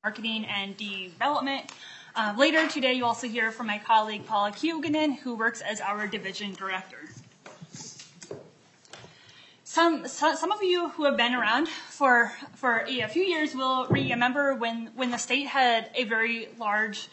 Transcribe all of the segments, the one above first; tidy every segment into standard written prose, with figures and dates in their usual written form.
Marketing and Development. Later today, you'll also hear from my colleague Paula Kiuganen, who works as our division director. Some of you who have been around for a few years will remember when the state had a very large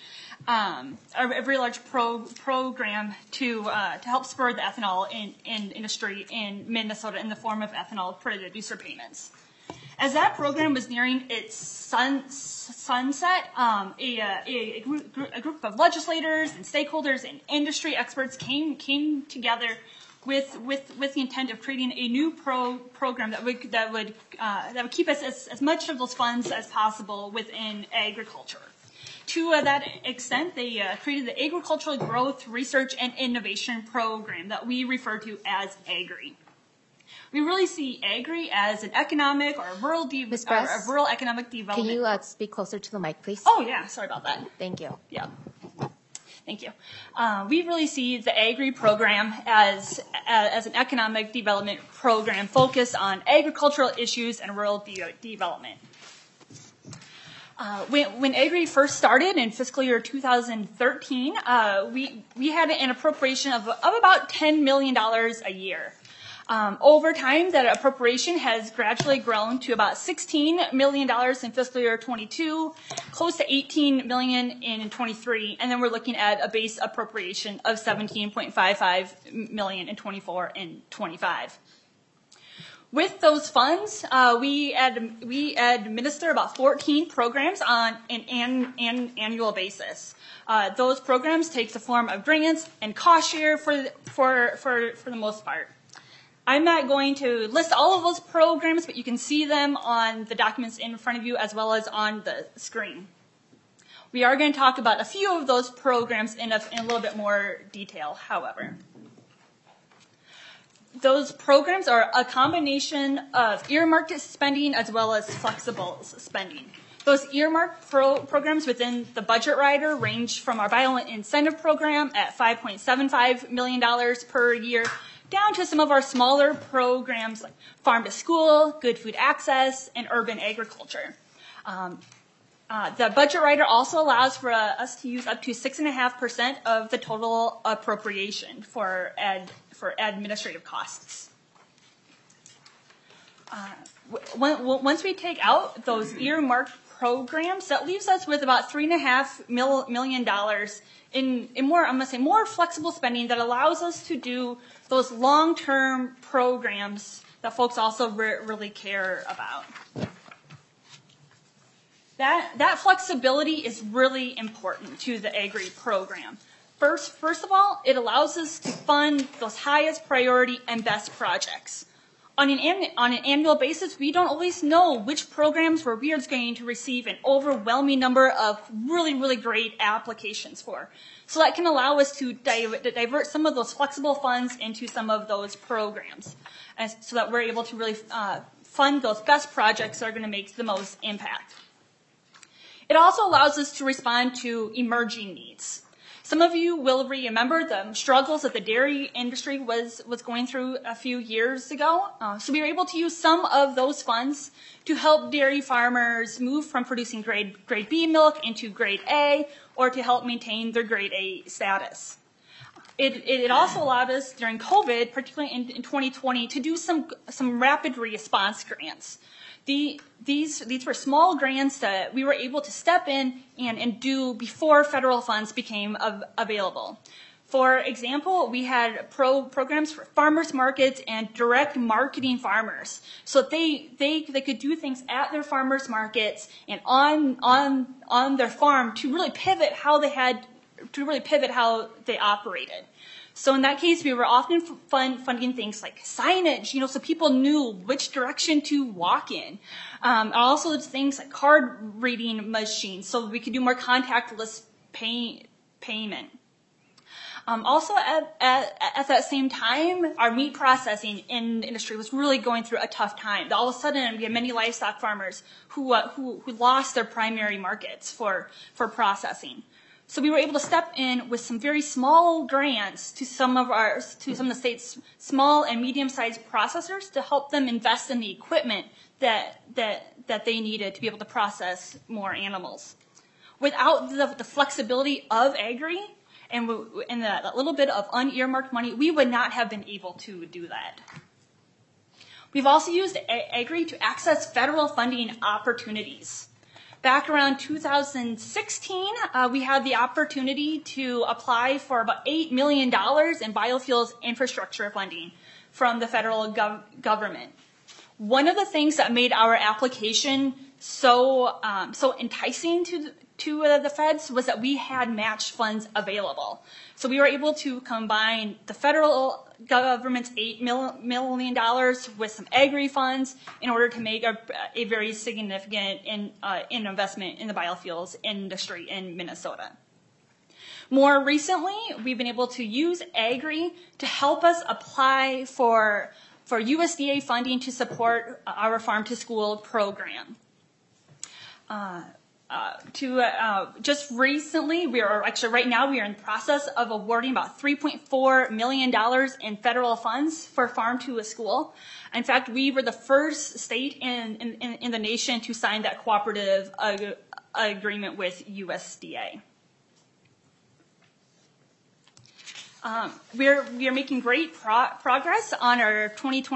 program to help spur the ethanol industry in Minnesota in the form of ethanol producer payments. As that program was nearing its sunset, a group of legislators and stakeholders and industry experts came together with the intent of creating a new program that would keep us as much of those funds as possible within agriculture. To that extent, they created the Agricultural Growth, Research, and Innovation Program that we refer to as AGRI. We really see AGRI as an economic or a rural economic development. Can you speak closer to the mic, please? Oh, yeah. Sorry about that. Thank you. Yeah. Thank you. We really see the AGRI program as an economic development program focused on agricultural issues and rural development. When AGRI first started in fiscal year 2013, we had an appropriation of about $10 million a year. Over time, that appropriation has gradually grown to about $16 million in fiscal year 22, close to $18 million in 23, and then we're looking at a base appropriation of $17.55 million in 24 and 25. With those funds, we administer about 14 programs on an annual basis. Those programs take the form of grants and cost share for the most part. I'm not going to list all of those programs, but you can see them on the documents in front of you as well as on the screen. We are going to talk about a few of those programs in a little bit more detail, however. Those programs are a combination of earmarked spending as well as flexible spending. Those earmarked programs within the budget rider range from our bio incentive program at $5.75 million per year down to some of our smaller programs like Farm to School, Good Food Access, and Urban Agriculture. The budget rider also allows for us to use up to 6.5% of the total appropriation for administrative costs. Once we take out those earmarked programs, that leaves us with about $3.5 million in more, I'm going to say, more flexible spending that allows us to do those long-term programs that folks also really care about. That flexibility is really important to the AGRI program. First of all, it allows us to fund those highest priority and best projects. On an annual basis, we don't always know which programs we are going to receive an overwhelming number of really, really great applications for. So that can allow us to divert some of those flexible funds into some of those programs, and so that we're able to really fund those best projects that are going to make the most impact. It also allows us to respond to emerging needs. Some of you will remember the struggles that the dairy industry was going through a few years ago. So we were able to use some of those funds to help dairy farmers move from producing grade B milk into grade A, or to help maintain their grade A status. It also allowed us during COVID, particularly in 2020, to do some rapid response grants. These were small grants that we were able to step in and do before federal funds became available. For example, we had programs for farmers markets and direct marketing farmers, so they could do things at their farmers markets and on their farm to really pivot how they operated. So in that case, we were often funding things like signage, so people knew which direction to walk in. Also things like card reading machines, so we could do more contactless payment. Also at that same time, our meat processing industry was really going through a tough time. All of a sudden, we had many livestock farmers who lost their primary markets for processing. So we were able to step in with some very small grants to some of the state's small and medium-sized processors to help them invest in the equipment that that they needed to be able to process more animals. Without the flexibility of Agri and that little bit of unearmarked money, we would not have been able to do that. We've also used Agri to access federal funding opportunities. Back around 2016, we had the opportunity to apply for about $8 million in biofuels infrastructure funding from the federal government. One of the things that made our application so enticing to the feds was that we had match funds available. So we were able to combine the federal government's $8 million with some Agri funds in order to make a very significant investment in the biofuels industry in Minnesota. More recently, we've been able to use Agri to help us apply for USDA funding to support our Farm to School program. Just recently, right now we are in the process of awarding about $3.4 million in federal funds for Farm to a School. In fact, we were the first state in the nation to sign that cooperative agreement with USDA. We are making great progress on our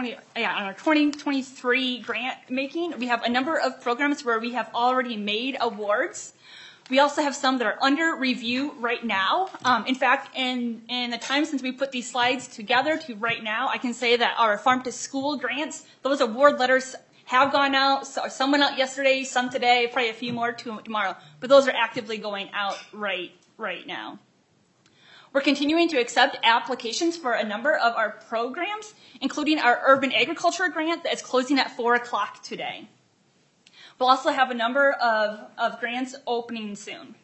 2023 grant making. We have a number of programs where we have already made awards. We also have some that are under review right now. In fact, in the time since we put these slides together to right now, I can say that our Farm to School grants, those award letters have gone out. So some went out yesterday, some today, probably a few more tomorrow. But those are actively going out right now. We're continuing to accept applications for a number of our programs, including our urban agriculture grant that is closing at 4 o'clock today. We'll also have a number of grants opening soon.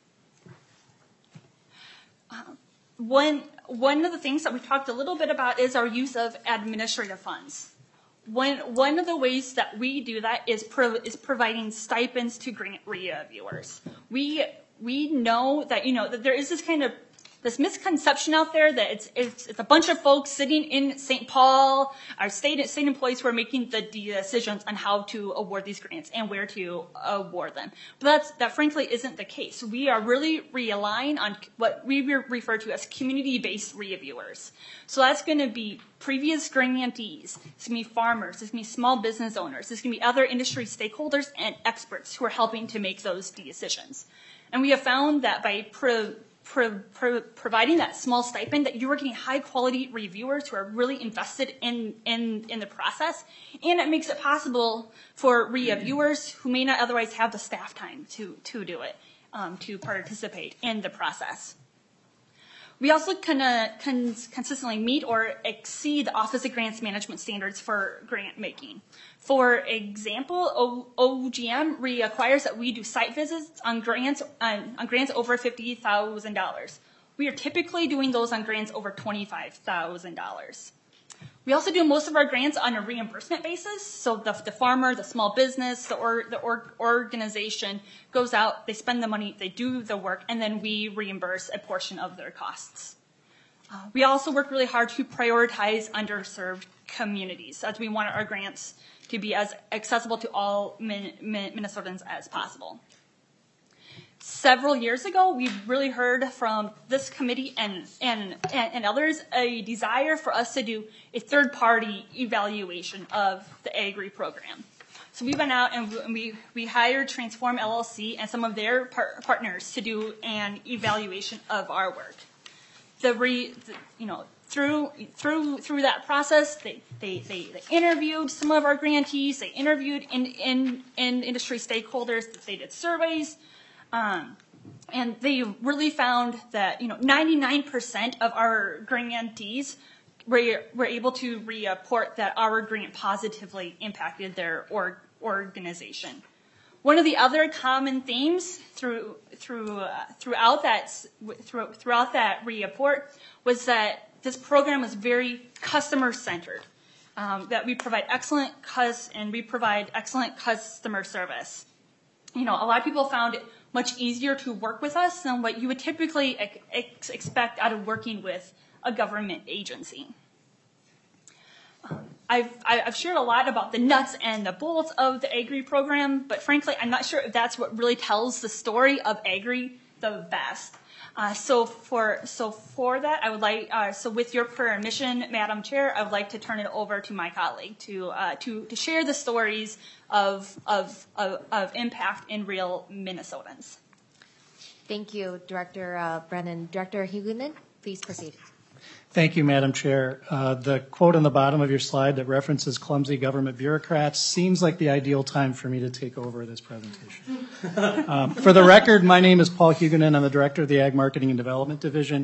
One of the things that we talked a little bit about is our use of administrative funds. One of the ways that we do that is providing stipends to grant reviewers. We know that that there is this misconception out there that it's a bunch of folks sitting in St. Paul, our state employees who are making the decisions on how to award these grants and where to award them. But that frankly isn't the case. We are really relying on what we refer to as community-based reviewers. So that's going to be previous grantees, it's going to be farmers, it's going to be small business owners, it's going to be other industry stakeholders and experts who are helping to make those decisions. And we have found that by providing that small stipend that you are getting high quality reviewers who are really invested in the process, and it makes it possible for reviewers who may not otherwise have the staff time to do it, to participate in the process. We also consistently meet or exceed the Office of Grants Management standards for grant making. For example, OGM requires that we do site visits on grants over $50,000. We are typically doing those on grants over $25,000. We also do most of our grants on a reimbursement basis. So the farmer, the small business, the organization goes out, they spend the money, they do the work, and then we reimburse a portion of their costs. We also work really hard to prioritize underserved communities, as we want our grants to be as accessible to all Minnesotans as possible. Several years ago, we really heard from this committee and others a desire for us to do a third-party evaluation of the Agri program. So we went out and we hired Transform LLC and some of their partners to do an evaluation of our work. Through that process, they interviewed some of our grantees, they interviewed in industry stakeholders, they did surveys, and they really found that 99% of our grantees were able to report that our grant positively impacted their organization. One of the other common themes throughout that report was that this program is very customer-centered, that we provide excellent customer service. A lot of people found it much easier to work with us than what you would typically expect out of working with a government agency. I've shared a lot about the nuts and the bolts of the Agri program, but frankly, I'm not sure if that's what really tells the story of Agri the best. So for that, I would like, so with your permission, Madam Chair, I would like to turn it over to my colleague to share the stories of impact in real Minnesotans. Thank you, Director Brennan. Director Huguenin, please proceed. Thank you, Madam Chair. The quote on the bottom of your slide that references clumsy government bureaucrats seems like the ideal time for me to take over this presentation. For the record, my name is Paul Huguenin. I'm the Director of the Ag Marketing and Development Division.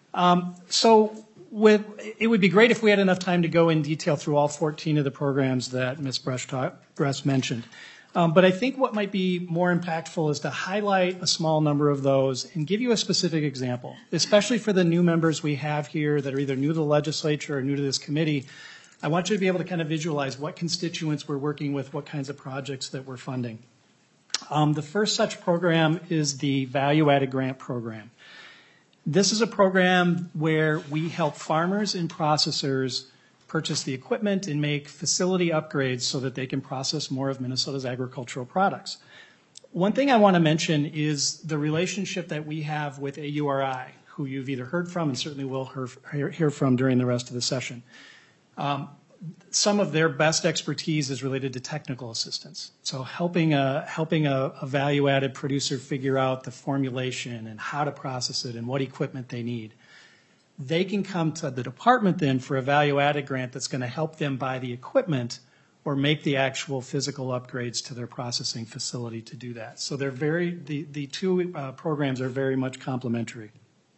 It would be great if we had enough time to go in detail through all 14 of the programs that Ms. Bress mentioned. But I think what might be more impactful is to highlight a small number of those and give you a specific example, especially for the new members we have here that are either new to the legislature or new to this committee. I want you to be able to kind of visualize what constituents we're working with, what kinds of projects that we're funding. The first such program is the Value Added Grant Program. This is a program where we help farmers and processors purchase the equipment and make facility upgrades so that they can process more of Minnesota's agricultural products. One thing I want to mention is the relationship that we have with AURI, who you've either heard from and certainly will hear from during the rest of the session. Some of their best expertise is related to technical assistance. So helping a value-added producer figure out the formulation and how to process it and what equipment they need. They can come to the department then for a value-added grant that's going to help them buy the equipment or make the actual physical upgrades to their processing facility to do that. So they're the two programs are very much complementary.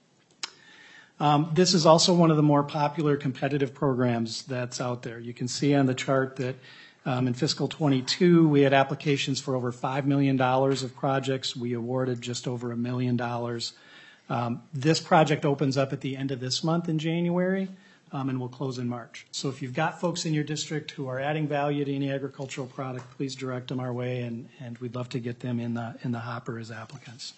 This is also one of the more popular competitive programs that's out there. You can see on the chart that in fiscal 22, we had applications for over $5 million of projects. We awarded just over $1 million. This project opens up at the end of this month in January and will close in March. So if you've got folks in your district who are adding value to any agricultural product, please direct them our way, and we'd love to get them in the hopper as applicants.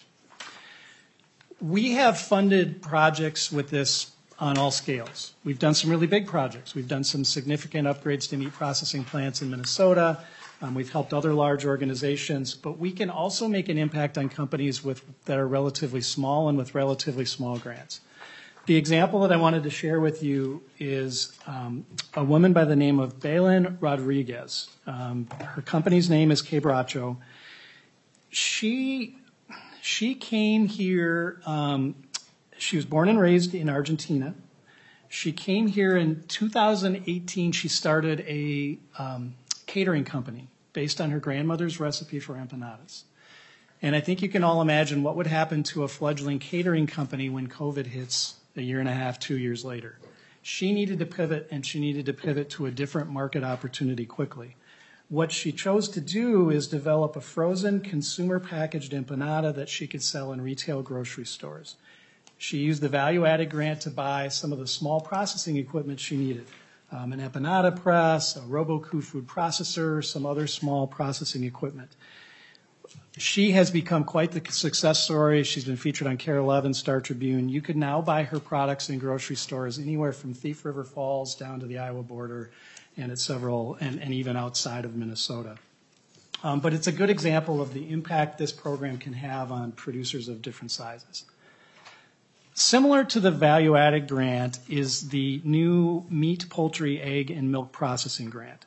We have funded projects with this on all scales. We've done some really big projects. We've done some significant upgrades to meat processing plants in Minnesota. We've helped other large organizations, but we can also make an impact on companies that are relatively small and with relatively small grants. The example that I wanted to share with you is a woman by the name of Belen Rodriguez. Her company's name is Quebracho. She came here, she was born and raised in Argentina. She came here in 2018. She started a catering company based on her grandmother's recipe for empanadas. And I think you can all imagine what would happen to a fledgling catering company when COVID hits a year and a half, 2 years later. She needed to pivot, and she needed to pivot to a different market opportunity quickly. What she chose to do is develop a frozen consumer packaged empanada that she could sell in retail grocery stores. She used the value-added grant to buy some of the small processing equipment she needed. An empanada press, a Roboku food processor, some other small processing equipment. She has become quite the success story. She's been featured on KARE 11, Star Tribune. You can now buy her products in grocery stores anywhere from Thief River Falls down to the Iowa border and at several, and even outside of Minnesota. But it's a good example of the impact this program can have on producers of different sizes. Similar to the value-added grant is the new meat, poultry, egg, and milk processing grant.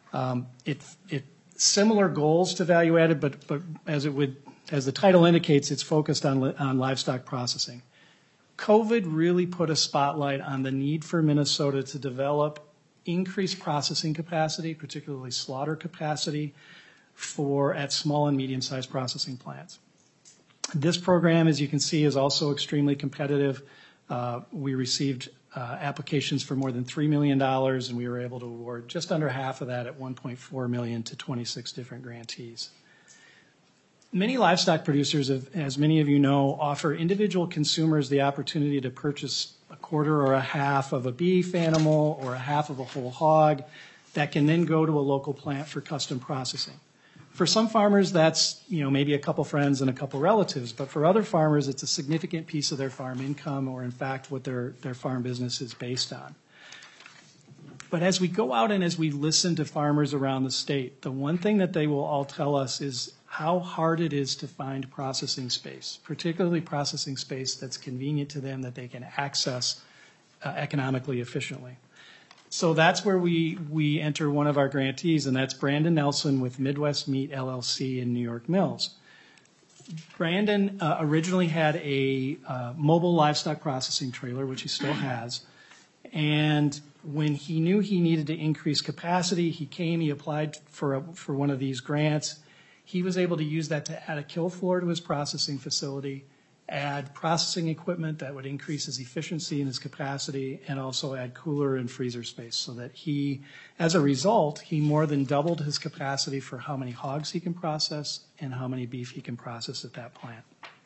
Similar goals to value-added, but as the title indicates, it's focused on livestock processing. COVID really put a spotlight on the need for Minnesota to develop increased processing capacity, particularly slaughter capacity, at small and medium-sized processing plants. This program, as you can see, is also extremely competitive. We received applications for more than $3 million, and we were able to award just under half of that at $1.4 million to 26 different grantees. Many livestock producers, as many of you know, offer individual consumers the opportunity to purchase a quarter or a half of a beef animal or a half of a whole hog that can then go to a local plant for custom processing. For some farmers, that's maybe a couple friends and a couple relatives, but for other farmers, it's a significant piece of their farm income or, in fact, what their farm business is based on. But as we go out and as we listen to farmers around the state, the one thing that they will all tell us is how hard it is to find processing space, particularly processing space that's convenient to them that they can access economically efficiently. So that's where we enter one of our grantees, and that's Brandon Nelson with Midwest Meat LLC in New York Mills. Brandon originally had a mobile livestock processing trailer, which he still has, and when he knew he needed to increase capacity, he applied for one of these grants. He was able to use that to add a kill floor to his processing facility, add processing equipment that would increase his efficiency and his capacity, and also add cooler and freezer space so that as a result, he more than doubled his capacity for how many hogs he can process and how many beef he can process at that plant.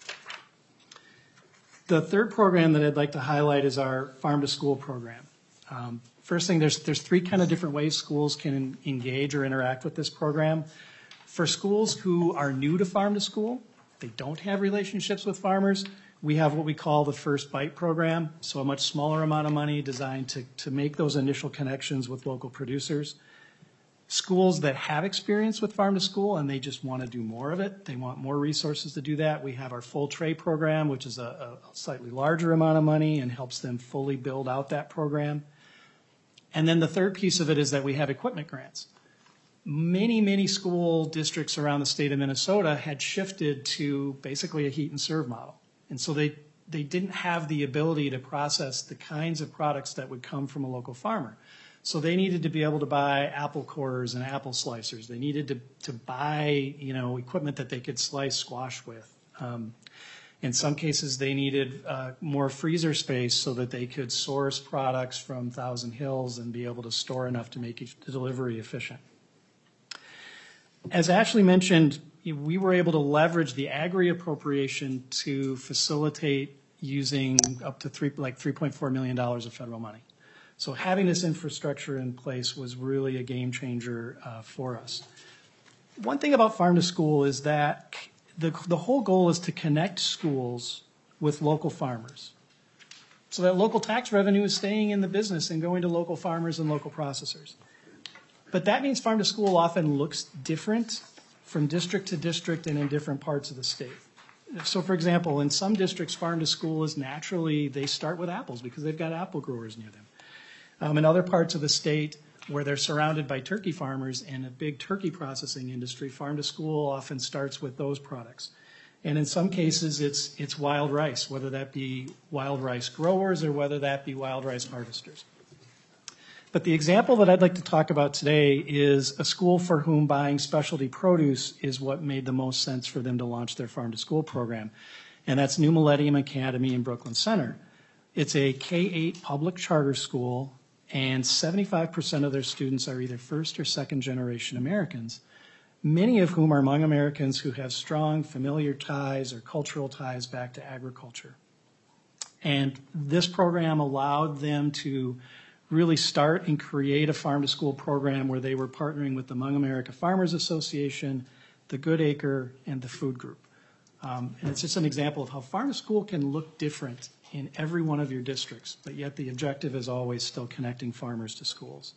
The third program that I'd like to highlight is our Farm to School program. First thing, there's three kind of different ways schools can engage or interact with this program. For schools who are new to Farm to School, they don't have relationships with farmers, we have what we call the First Bite program, so a much smaller amount of money designed to make those initial connections with local producers. Schools that have experience with Farm to School and they just want to do more of it, they want more resources to do that, we have our Full Tray program, which is a slightly larger amount of money and helps them fully build out that program. And then the third piece of it is that we have equipment grants. Many school districts around the state of Minnesota had shifted to basically a heat and serve model. And so they didn't have the ability to process the kinds of products that would come from a local farmer. So they needed to be able to buy apple cores and apple slicers. They needed to buy, equipment that they could slice squash with. In some cases, they needed more freezer space so that they could source products from Thousand Hills and be able to store enough to make the delivery efficient. As Ashley mentioned, we were able to leverage the Agri appropriation to facilitate using up to $3.4 million of federal money. So having this infrastructure in place was really a game changer for us. One thing about Farm to School is that the whole goal is to connect schools with local farmers. So that local tax revenue is staying in the business and going to local farmers and local processors. But that means Farm to School often looks different from district to district and in different parts of the state. So for example, in some districts, Farm to School is naturally, they start with apples because they've got apple growers near them. In other parts of the state where they're surrounded by turkey farmers and a big turkey processing industry, Farm to School often starts with those products. And in some cases, it's wild rice, whether that be wild rice growers or whether that be wild rice harvesters. But the example that I'd like to talk about today is a school for whom buying specialty produce is what made the most sense for them to launch their Farm to School program. And that's New Millennium Academy in Brooklyn Center. It's a K-8 public charter school, and 75% of their students are either first or second generation Americans, many of whom are Hmong Americans who have strong familiar ties or cultural ties back to agriculture. And this program allowed them to really start and create a Farm to School program where they were partnering with the Hmong America Farmers Association, the Good Acre, and the Food Group. And it's just an example of how Farm to School can look different in every one of your districts, but yet the objective is always still connecting farmers to schools.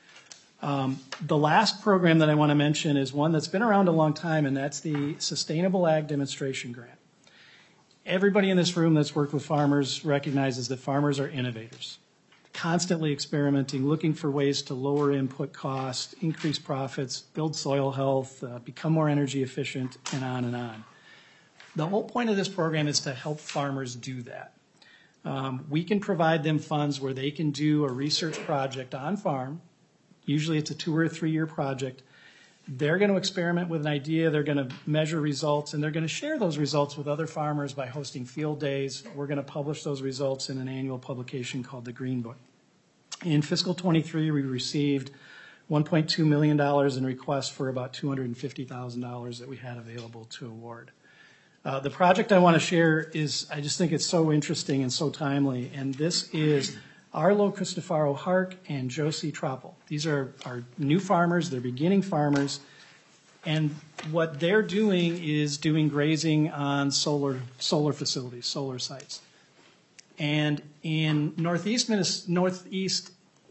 The last program that I want to mention is one that's been around a long time, and that's the Sustainable Ag Demonstration Grant. Everybody in this room that's worked with farmers recognizes that farmers are innovators, constantly experimenting, looking for ways to lower input costs, increase profits, build soil health, become more energy efficient, and on and on. The whole point of this program is to help farmers do that. We can provide them funds where they can do a research project on farm. Usually it's a 2 or 3 year project. They're going to experiment with an idea, they're going to measure results, and they're going to share those results with other farmers by hosting field days. We're going to publish those results in an annual publication called the Green Book. In fiscal 23, we received $1.2 million in requests for about $250,000 that we had available to award. The project I want to share is, I just think it's so interesting and so timely, and this is Arlo Cristofaro Hark and Josie Troppel. These are our new farmers, they're beginning farmers, and what they're doing is doing grazing on solar facilities, solar sites. And in northeast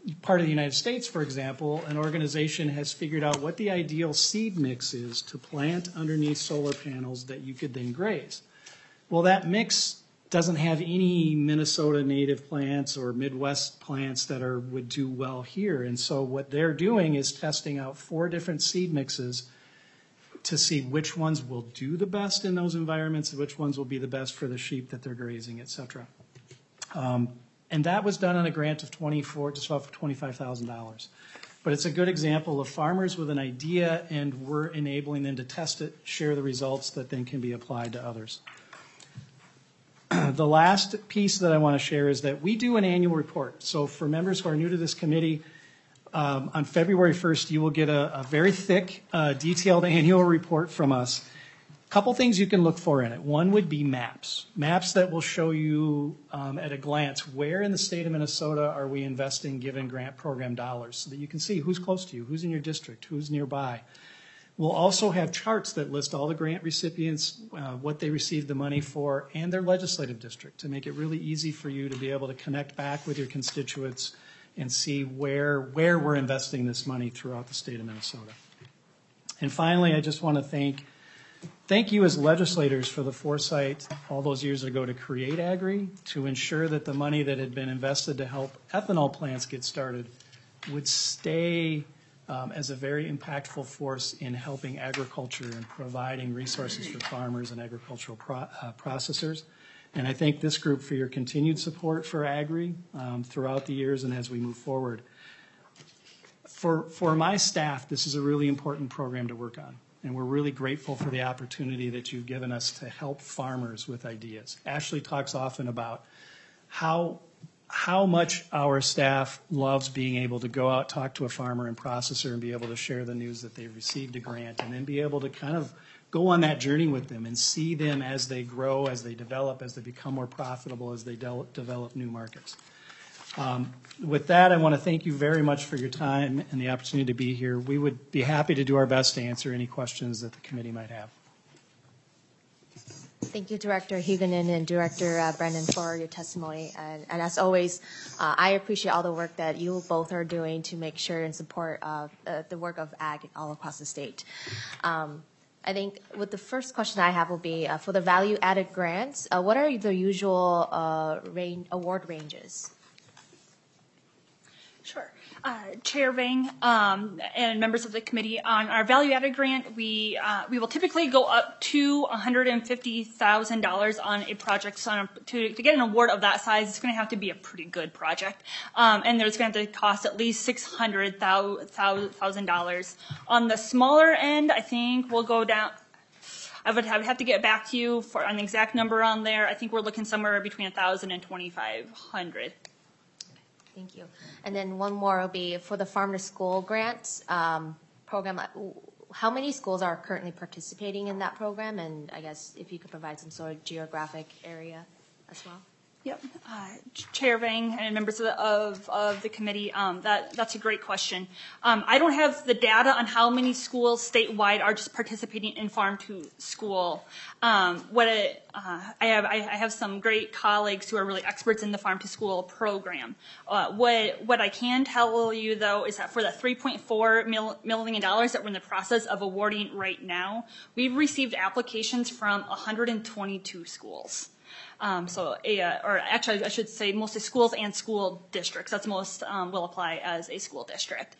part of the United States, for example, an organization has figured out what the ideal seed mix is to plant underneath solar panels that you could then graze. Well, that mix doesn't have any Minnesota native plants or Midwest plants that would do well here. And so what they're doing is testing out 4 different seed mixes to see which ones will do the best in those environments and which ones will be the best for the sheep that they're grazing, et cetera. And that was done on a grant of just about $25,000. But it's a good example of farmers with an idea, and we're enabling them to test it, share the results that then can be applied to others. The last piece that I want to share is that we do an annual report. So for members who are new to this committee, on February 1st, you will get a very thick, detailed annual report from us. Couple things you can look for in it. One would be maps that will show you at a glance where in the state of Minnesota are we investing given grant program dollars, so that you can see who's close to you, who's in your district, who's nearby. We'll also have charts that list all the grant recipients, what they received the money for, and their legislative district to make it really easy for you to be able to connect back with your constituents and see where we're investing this money throughout the state of Minnesota. And finally, I just want to thank you as legislators for the foresight all those years ago to create Agri, to ensure that the money that had been invested to help ethanol plants get started would stay as a very impactful force in helping agriculture and providing resources for farmers and agricultural processors. And I thank this group for your continued support for Agri throughout the years and as we move forward. For my staff, this is a really important program to work on. And we're really grateful for the opportunity that you've given us to help farmers with ideas. Ashley talks often about how much our staff loves being able to go out, talk to a farmer and processor and be able to share the news that they've received a grant, and then be able to kind of go on that journey with them and see them as they grow, as they develop, as they become more profitable, as they develop new markets. With that, I want to thank you very much for your time and the opportunity to be here. We would be happy to do our best to answer any questions that the committee might have. Thank you, Director Huguenin and Director Brennan, for your testimony. And as always, I appreciate all the work that you both are doing to make sure and support the work of ag all across the state. I think with the first question I have will be for the value-added grants, what are the usual award ranges? Sure. Chair Vang and members of the committee, on our value-added grant, we will typically go up to $150,000 on a project. To get an award of that size, it's going to have to be a pretty good project, and there's going to have to cost at least $600,000. On the smaller end, I think we'll go down. I would have to get back to you for an exact number on there. I think we're looking somewhere between $1,000 and $2,500. Thank you. And then one more will be for the Farm to School grants program. How many schools are currently participating in that program? And I guess if you could provide some sort of geographic area as well. Yep. Chair Vang and members of the committee, that's a great question. I don't have the data on how many schools statewide are just participating in Farm to School. I have some great colleagues who are really experts in the Farm to School program. What I can tell you, though, is that for the $3.4 million that we're in the process of awarding right now, we've received applications from 122 schools. Or actually, I should say mostly schools and school districts. That's most will apply as a school district.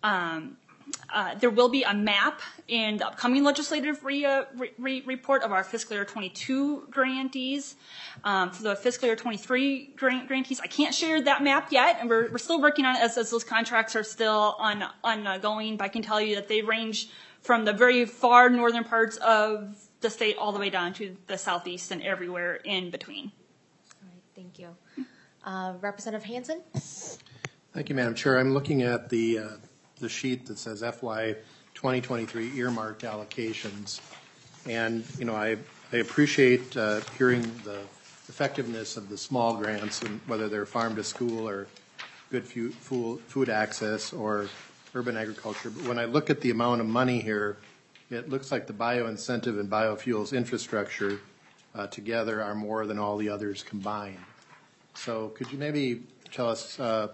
There will be a map in the upcoming legislative report of our fiscal year 22 grantees. For the fiscal year 23 grantees, I can't share that map yet, and we're still working on it as those contracts are still ongoing. But I can tell you that they range from the very far northern parts of the state all the way down to the southeast and everywhere in between. All right, thank you. Representative Hansen? Thank you, Madam Chair. I'm looking at the sheet that says FY 2023 earmarked allocations. And, I appreciate hearing the effectiveness of the small grants, and whether they're farm to school or good food access or urban agriculture. But when I look at the amount of money here, it looks like the bioincentive and biofuels infrastructure together are more than all the others combined. So could you maybe tell us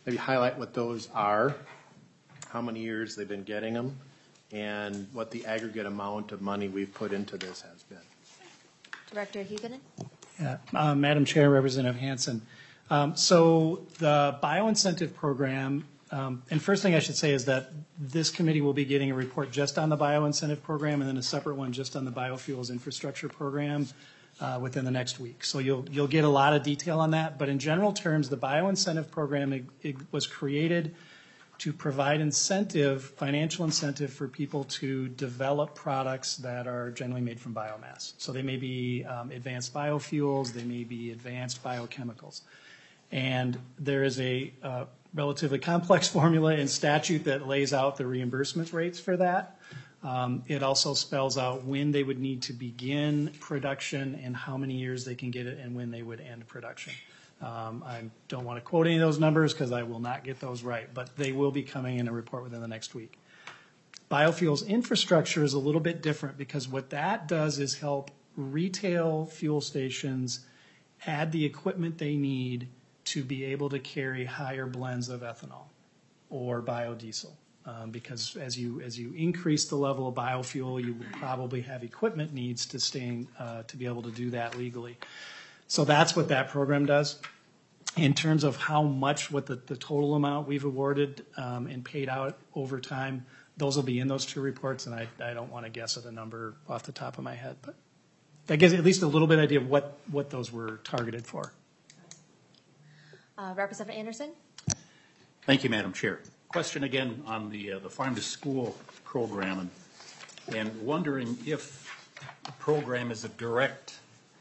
maybe highlight what those are, how many years they've been getting them, and what the aggregate amount of money we've put into this has been. Director Huguenin? Yeah, Madam Chair, Representative Hansen. So the bioincentive program, and first thing I should say is that this committee will be getting a report just on the bioincentive program and then a separate one just on the biofuels infrastructure program within the next week. So you'll get a lot of detail on that. But in general terms, the bioincentive program it was created to provide incentive, financial incentive for people to develop products that are generally made from biomass. So they may be advanced biofuels, they may be advanced biochemicals. And there is a relatively complex formula in statute that lays out the reimbursement rates for that. It also spells out when they would need to begin production and how many years they can get it and when they would end production. I don't want to quote any of those numbers because I will not get those right, but they will be coming in a report within the next week. Biofuels infrastructure is a little bit different because what that does is help retail fuel stations add the equipment they need to be able to carry higher blends of ethanol or biodiesel. Because as you increase the level of biofuel, you will probably have equipment needs to be able to do that legally. So that's what that program does. In terms of how much, what the total amount we've awarded and paid out over time, those will be in those two reports, and I don't want to guess at a number off the top of my head, but that gives at least a little bit idea of what those were targeted for. Representative Anderson? Thank you, Madam Chair. Question again on the Farm to School program, and wondering if the program is a direct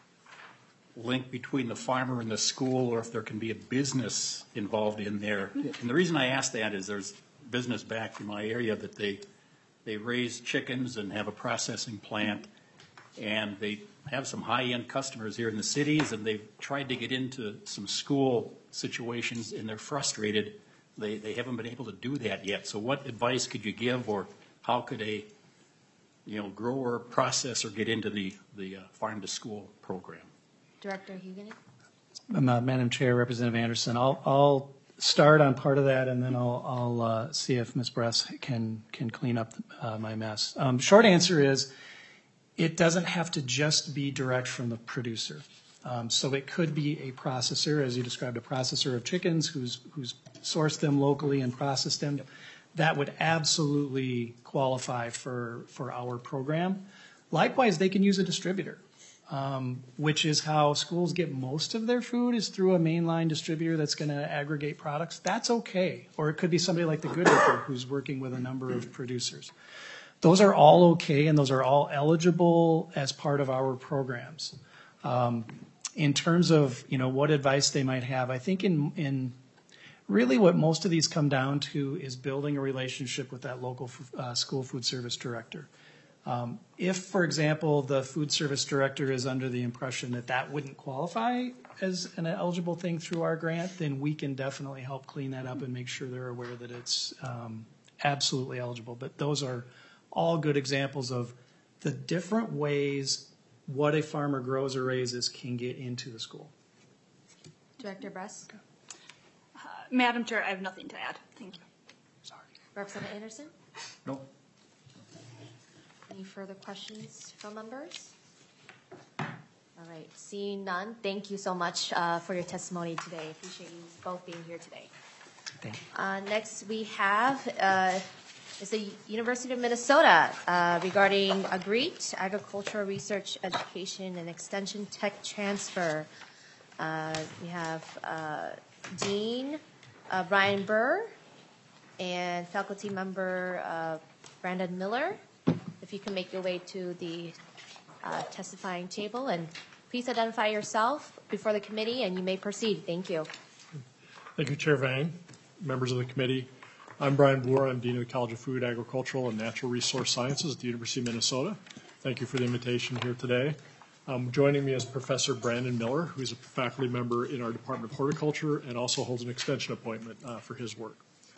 link between the farmer and the school, or if there can be a business involved in there. And the reason I ask that is there's business back in my area that they raise chickens and have a processing plant, and they have some high-end customers here in the cities, and they've tried to get into some school situations, and they're frustrated. They haven't been able to do that yet. So what advice could you give, or how could a grower, processor get into the Farm to School program? Director Huguenin? Madam Chair, Representative Anderson, I'll start on part of that, and then I'll see if Ms. Bress can clean up my mess. Short answer is, it doesn't have to just be direct from the producer. So it could be a processor, as you described, a processor of chickens who's sourced them locally and processed them. That would absolutely qualify for our program. Likewise, they can use a distributor. Which is how schools get most of their food, is through a mainline distributor that's going to aggregate products. That's okay. Or it could be somebody like the Good Liquor who's working with a number of producers. Those are all okay, and those are all eligible as part of our programs. In terms of what advice they might have, I think in really what most of these come down to is building a relationship with that local school food service director. If, for example, the food service director is under the impression that wouldn't qualify as an eligible thing through our grant, then we can definitely help clean that up and make sure they're aware that it's absolutely eligible. But those are all good examples of the different ways what a farmer grows or raises can get into the school. Director Bress? Madam Chair, I have nothing to add. Thank you. Sorry. Representative Anderson? No. Any further questions from members? All right, seeing none, thank you so much for your testimony today. Appreciate you both being here today. Thank you. Next we have is the University of Minnesota regarding AGREET, Agricultural Research, Education, and Extension Tech Transfer. We have Dean Brian Burr and faculty member Brandon Miller. If you can make your way to the testifying table, and please identify yourself before the committee, and you may proceed. Thank you. Thank you, Chair Vang, members of the committee. I'm Brian Bloor. I'm Dean of the College of Food, Agricultural, and Natural Resource Sciences at the University of Minnesota. Thank you for the invitation here today. Joining me is Professor Brandon Miller, who is a faculty member in our Department of Horticulture and also holds an extension appointment for his work.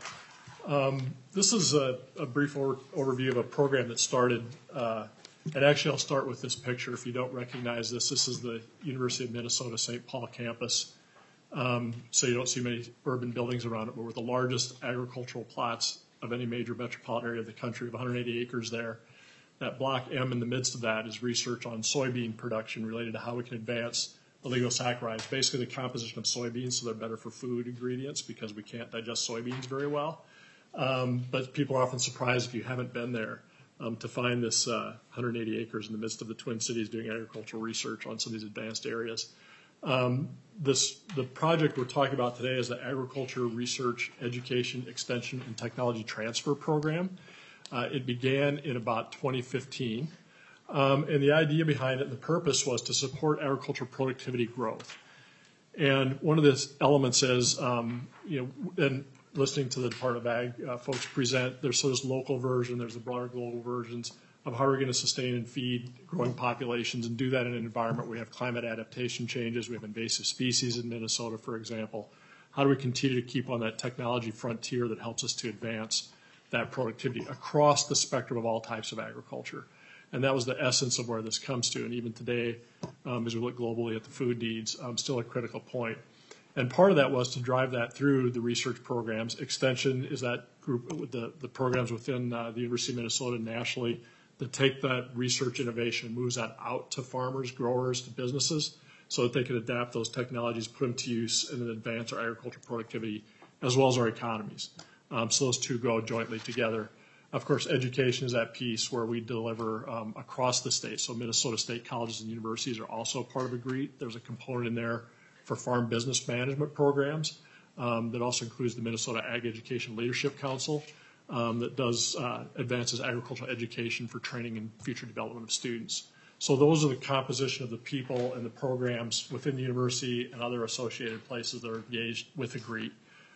This is a brief overview of a program that started, and actually I'll start with this picture. If you don't recognize this, this is the University of Minnesota St. Paul campus. so you don't see many urban buildings around it, but we're the largest agricultural plots of any major metropolitan area of the country, of 180 acres there. That block M in the midst of that is research on soybean production related to how we can advance oligosaccharides, basically the composition of soybeans so they're better for food ingredients because we can't digest soybeans very well. But people are often surprised if you haven't been there to find this 180 acres in the midst of the Twin Cities doing agricultural research on some of these advanced areas. The project we're talking about today is the Agriculture Research, Education, Extension, and Technology Transfer Program. It began in about 2015. And the idea behind it and the purpose was to support agricultural productivity growth. And one of the elements is, and listening to the Department of Ag folks present, there's sort of this local version, there's the broader global versions of how we're going to sustain and feed growing populations and do that in an environment where we have climate adaptation changes, we have invasive species in Minnesota, for example. How do we continue to keep on that technology frontier that helps us to advance that productivity across the spectrum of all types of agriculture? And that was the essence of where this comes to. And even today, as we look globally at the food needs, still a critical point. And part of that was to drive that through the research programs. Extension is that group, the programs within the University of Minnesota nationally that take that research innovation and moves that out to farmers, growers, to businesses so that they can adapt those technologies, put them to use, and then advance our agricultural productivity as well as our economies. So those two go jointly together. Of course, education is that piece where we deliver across the state. So Minnesota State colleges and universities are also part of AGREET. There's a component in there for farm business management programs that also includes the Minnesota Ag Education Leadership Council that does advances agricultural education for training and future development of students. So those are the composition of the people and the programs within the university and other associated places that are engaged with AGREET.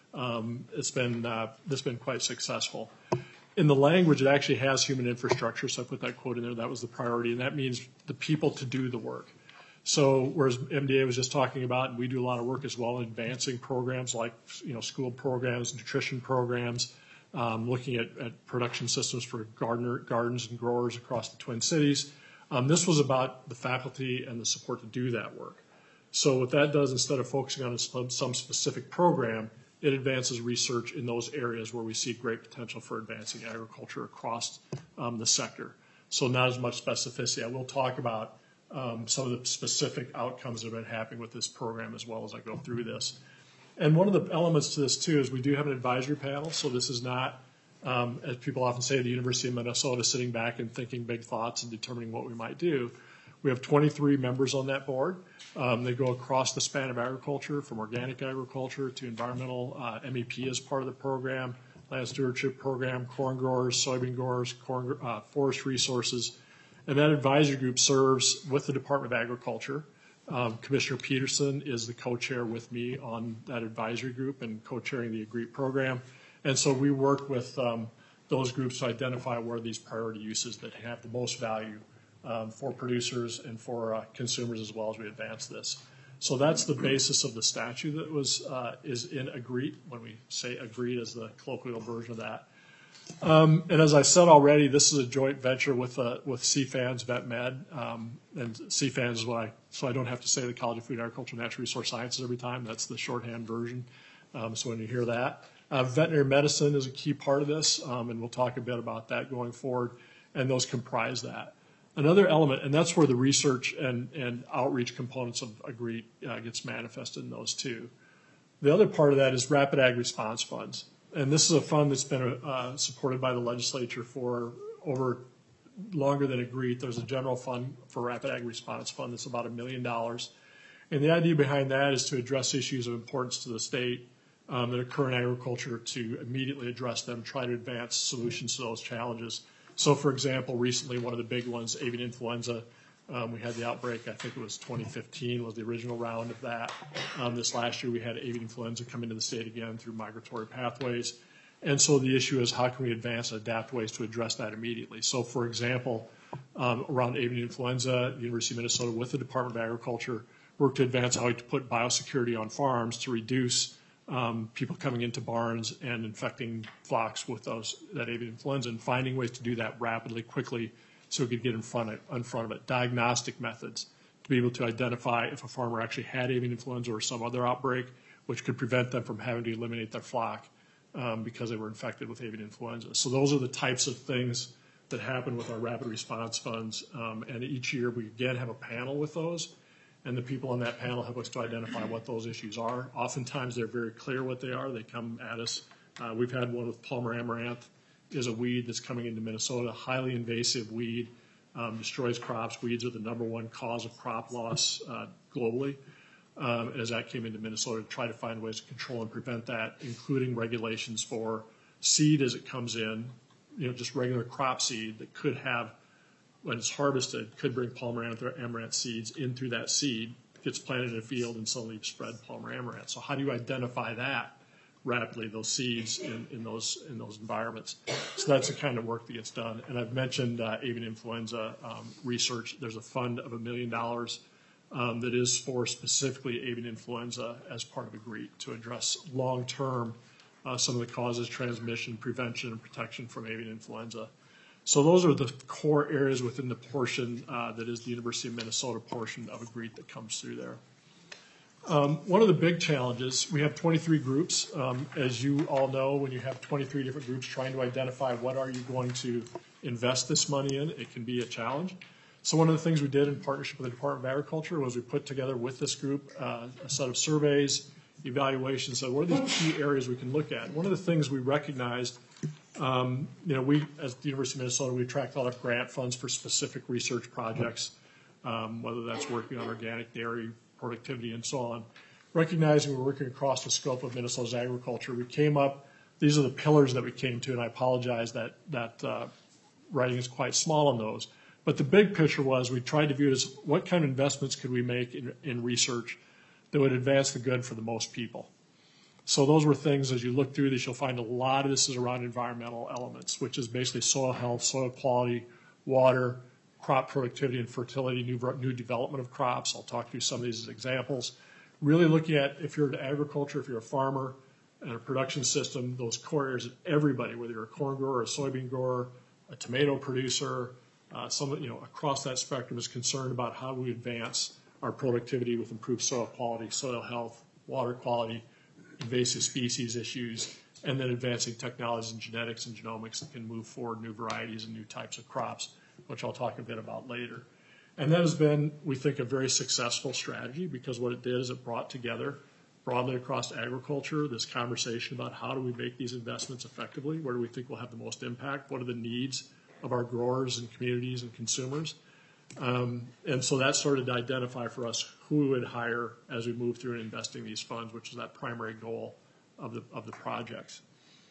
It's been quite successful. In the language, it actually has human infrastructure, so I put that quote in there. That was the priority, and that means the people to do the work. So whereas MDA was just talking about, and we do a lot of work as well in advancing programs like school programs, nutrition programs, looking at production systems for gardens and growers across the Twin Cities. This was about the faculty and the support to do that work. So what that does, instead of focusing on some specific program, it advances research in those areas where we see great potential for advancing agriculture across the sector. So not as much specificity. I will talk about some of the specific outcomes that have been happening with this program as well as I go through this. And one of the elements to this, too, is we do have an advisory panel. So this is not, as people often say, the University of Minnesota sitting back and thinking big thoughts and determining what we might do. We have 23 members on that board. They go across the span of agriculture, from organic agriculture to environmental MEP as part of the program, land stewardship program, corn growers, soybean growers, forest resources. And that advisory group serves with the Department of Agriculture. Commissioner Peterson is the co-chair with me on that advisory group and co-chairing the AGREET program. And so we work with those groups to identify where these priority uses that have the most value for producers and for consumers as well as we advance this. So that's the basis of the statute that is in AGREET, when we say AGREET as the colloquial version of that. And as I said already, this is a joint venture with CFANS, VetMed, and CFANS is so I don't have to say the College of Food, Agriculture, and Natural Resource Sciences every time. That's the shorthand version. So when you hear that. Veterinary medicine is a key part of this, and we'll talk a bit about that going forward, and those comprise that. Another element, and that's where the research and outreach components of AGREET gets manifested in those two. The other part of that is Rapid Ag Response Funds. And this is a fund that's been supported by the legislature for over longer than AGREET. There's a general fund for Rapid Ag Response Fund that's about $1 million. And the idea behind that is to address issues of importance to the state that occur in agriculture, to immediately address them, try to advance solutions to those challenges. So, for example, recently one of the big ones, avian influenza, we had the outbreak, I think it was 2015 was the original round of that. This last year we had avian influenza come into the state again through migratory pathways. And so the issue is how can we advance and adapt ways to address that immediately. So, for example, around avian influenza, the University of Minnesota with the Department of Agriculture worked to advance how we put biosecurity on farms to reduce people coming into barns and infecting flocks with that avian influenza, and finding ways to do that rapidly, quickly, so we could get in front of it. Diagnostic methods to be able to identify if a farmer actually had avian influenza or some other outbreak, which could prevent them from having to eliminate their flock because they were infected with avian influenza. So those are the types of things that happen with our rapid response funds. And each year we again have a panel with those, and the people on that panel help us to identify what those issues are. Oftentimes they're very clear what they are. They come at us. We've had one with Palmer amaranth, is a weed that's coming into Minnesota, highly invasive weed, destroys crops. Weeds are the #1 cause of crop loss globally. As that came into Minnesota, to try to find ways to control and prevent that, including regulations for seed as it comes in, just regular crop seed that could have, when it's harvested, could bring Palmer amaranth seeds in through that seed, gets planted in a field, and suddenly you've spread Palmer amaranth. So how do you identify that rapidly, those seeds in those environments? So that's the kind of work that gets done. And I've mentioned avian influenza research. There's a fund of $1 million that is for specifically avian influenza as part of GREET to address long-term some of the causes, transmission, prevention, and protection from avian influenza. So those are the core areas within the portion that is the University of Minnesota portion of GREET that comes through there. One of the big challenges, we have 23 groups. As you all know, when you have 23 different groups trying to identify what are you going to invest this money in, it can be a challenge. So one of the things we did in partnership with the Department of Agriculture was we put together with this group a set of surveys, evaluations, so what are these key areas we can look at. One of the things we recognized, we, as the University of Minnesota, we attract a lot of grant funds for specific research projects, whether that's working on organic dairy, productivity, and so on. Recognizing we're working across the scope of Minnesota's agriculture, we came up, these are the pillars that we came to, and I apologize that writing is quite small on those. But the big picture was we tried to view it as what kind of investments could we make in research that would advance the good for the most people. So those were things, as you look through this, you'll find a lot of this is around environmental elements, which is basically soil health, soil quality, water, crop productivity and fertility, new development of crops. I'll talk through some of these as examples. Really looking at, if you're in agriculture, if you're a farmer and a production system, those core areas that everybody, whether you're a corn grower, a soybean grower, a tomato producer, across that spectrum is concerned about how we advance our productivity with improved soil quality, soil health, water quality, invasive species issues, and then advancing technologies in genetics and genomics that can move forward new varieties and new types of crops, which I'll talk a bit about later. And that has been, we think, a very successful strategy because what it did is it brought together broadly across agriculture this conversation about how do we make these investments effectively, where do we think will have the most impact, what are the needs of our growers and communities and consumers. And so that started to identify for us who we would hire as we move through and investing these funds, which is that primary goal of the projects.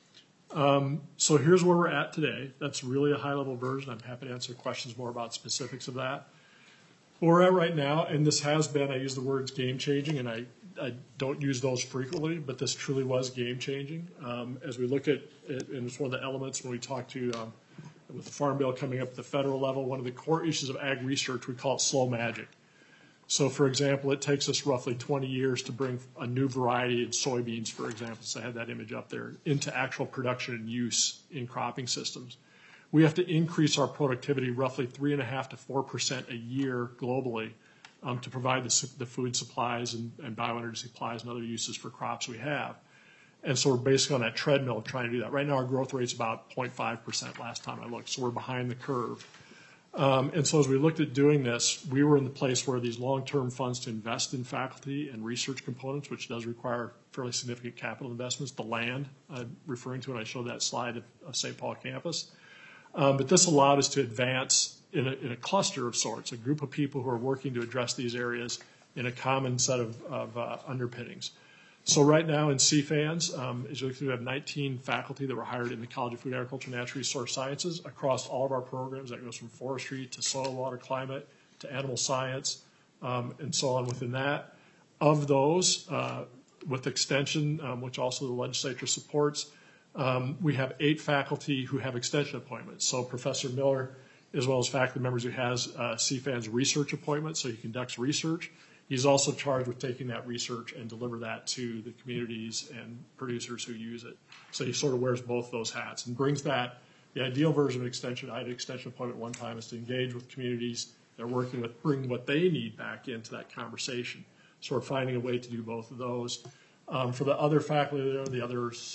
So here's where we're at today. That's really a high-level version. I'm happy to answer questions more about specifics of that. Where we're at right now, and this has been, I use the words game-changing, and I don't use those frequently, but this truly was game-changing. As we look at it, and it's one of the elements when we talk to with the Farm Bill coming up at the federal level, one of the core issues of ag research, we call it slow magic. So, for example, it takes us roughly 20 years to bring a new variety of soybeans, for example, so I had that image up there, into actual production and use in cropping systems. We have to increase our productivity roughly 3.5% to 4% a year globally to provide the food supplies and bioenergy supplies and other uses for crops we have. And so we're basically on that treadmill of trying to do that. Right now our growth rate's about 0.5% last time I looked, so we're behind the curve. And so as we looked at doing this, we were in the place where these long-term funds to invest in faculty and research components, which does require fairly significant capital investments, the land I'm referring to when I showed that slide of St. Paul campus. But this allowed us to advance in a cluster of sorts, a group of people who are working to address these areas in a common set of underpinnings. So right now in CFANS, as you look through, we have 19 faculty that were hired in the College of Food, Agriculture, and Natural Resource Sciences across all of our programs. That goes from forestry to soil, water, climate, to animal science, and so on within that. Of those, with extension, which also the legislature supports, we have 8 faculty who have extension appointments. So Professor Miller, as well as faculty members who has CFAN's research appointment, so he conducts research. He's also charged with taking that research and deliver that to the communities and producers who use it. So he sort of wears both those hats and brings that. The ideal version of extension, I had an extension appointment one time, is to engage with communities they're working with, bring what they need back into that conversation. So we're finding a way to do both of those. For the other faculty there, the others,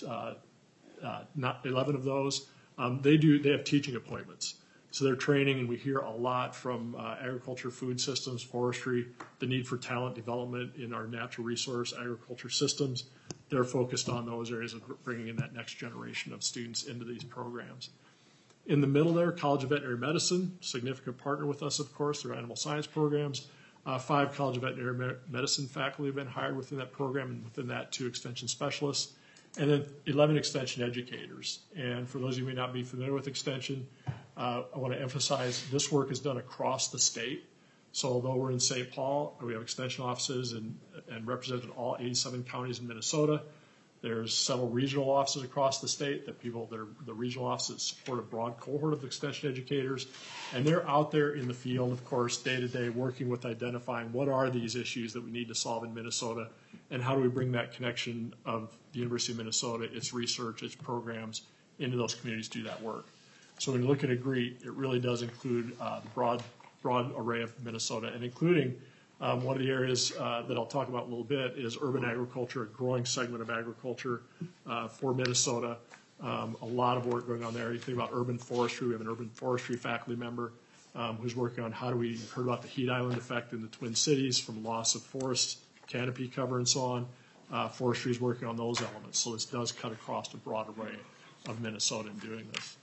not 11 of those, they have teaching appointments. So they're training, and we hear a lot from agriculture, food systems, forestry, the need for talent development in our natural resource agriculture systems. They're focused on those areas of bringing in that next generation of students into these programs. In the middle there, College of Veterinary Medicine, significant partner with us, of course, through animal science programs. 5 College of Veterinary Medicine faculty have been hired within that program, and within that 2 extension specialists, and then 11 extension educators. And for those of you who may not be familiar with extension, I want to emphasize this work is done across the state. So although we're in St. Paul, we have extension offices and represented all 87 counties in Minnesota. There's several regional offices across the state that the regional offices support a broad cohort of extension educators. And they're out there in the field, of course, day to day, working with identifying what are these issues that we need to solve in Minnesota, and how do we bring that connection of the University of Minnesota, its research, its programs, into those communities to do that work. So when you look at GREET, it really does include the broad array of Minnesota, and including one of the areas that I'll talk about in a little bit is urban agriculture, a growing segment of agriculture for Minnesota. A lot of work going on there. You think about urban forestry. We have an urban forestry faculty member who's working on how do we, you've heard about the heat island effect in the Twin Cities from loss of forest, canopy cover, and so on. Forestry is working on those elements. So this does cut across a broad array of Minnesota in doing this.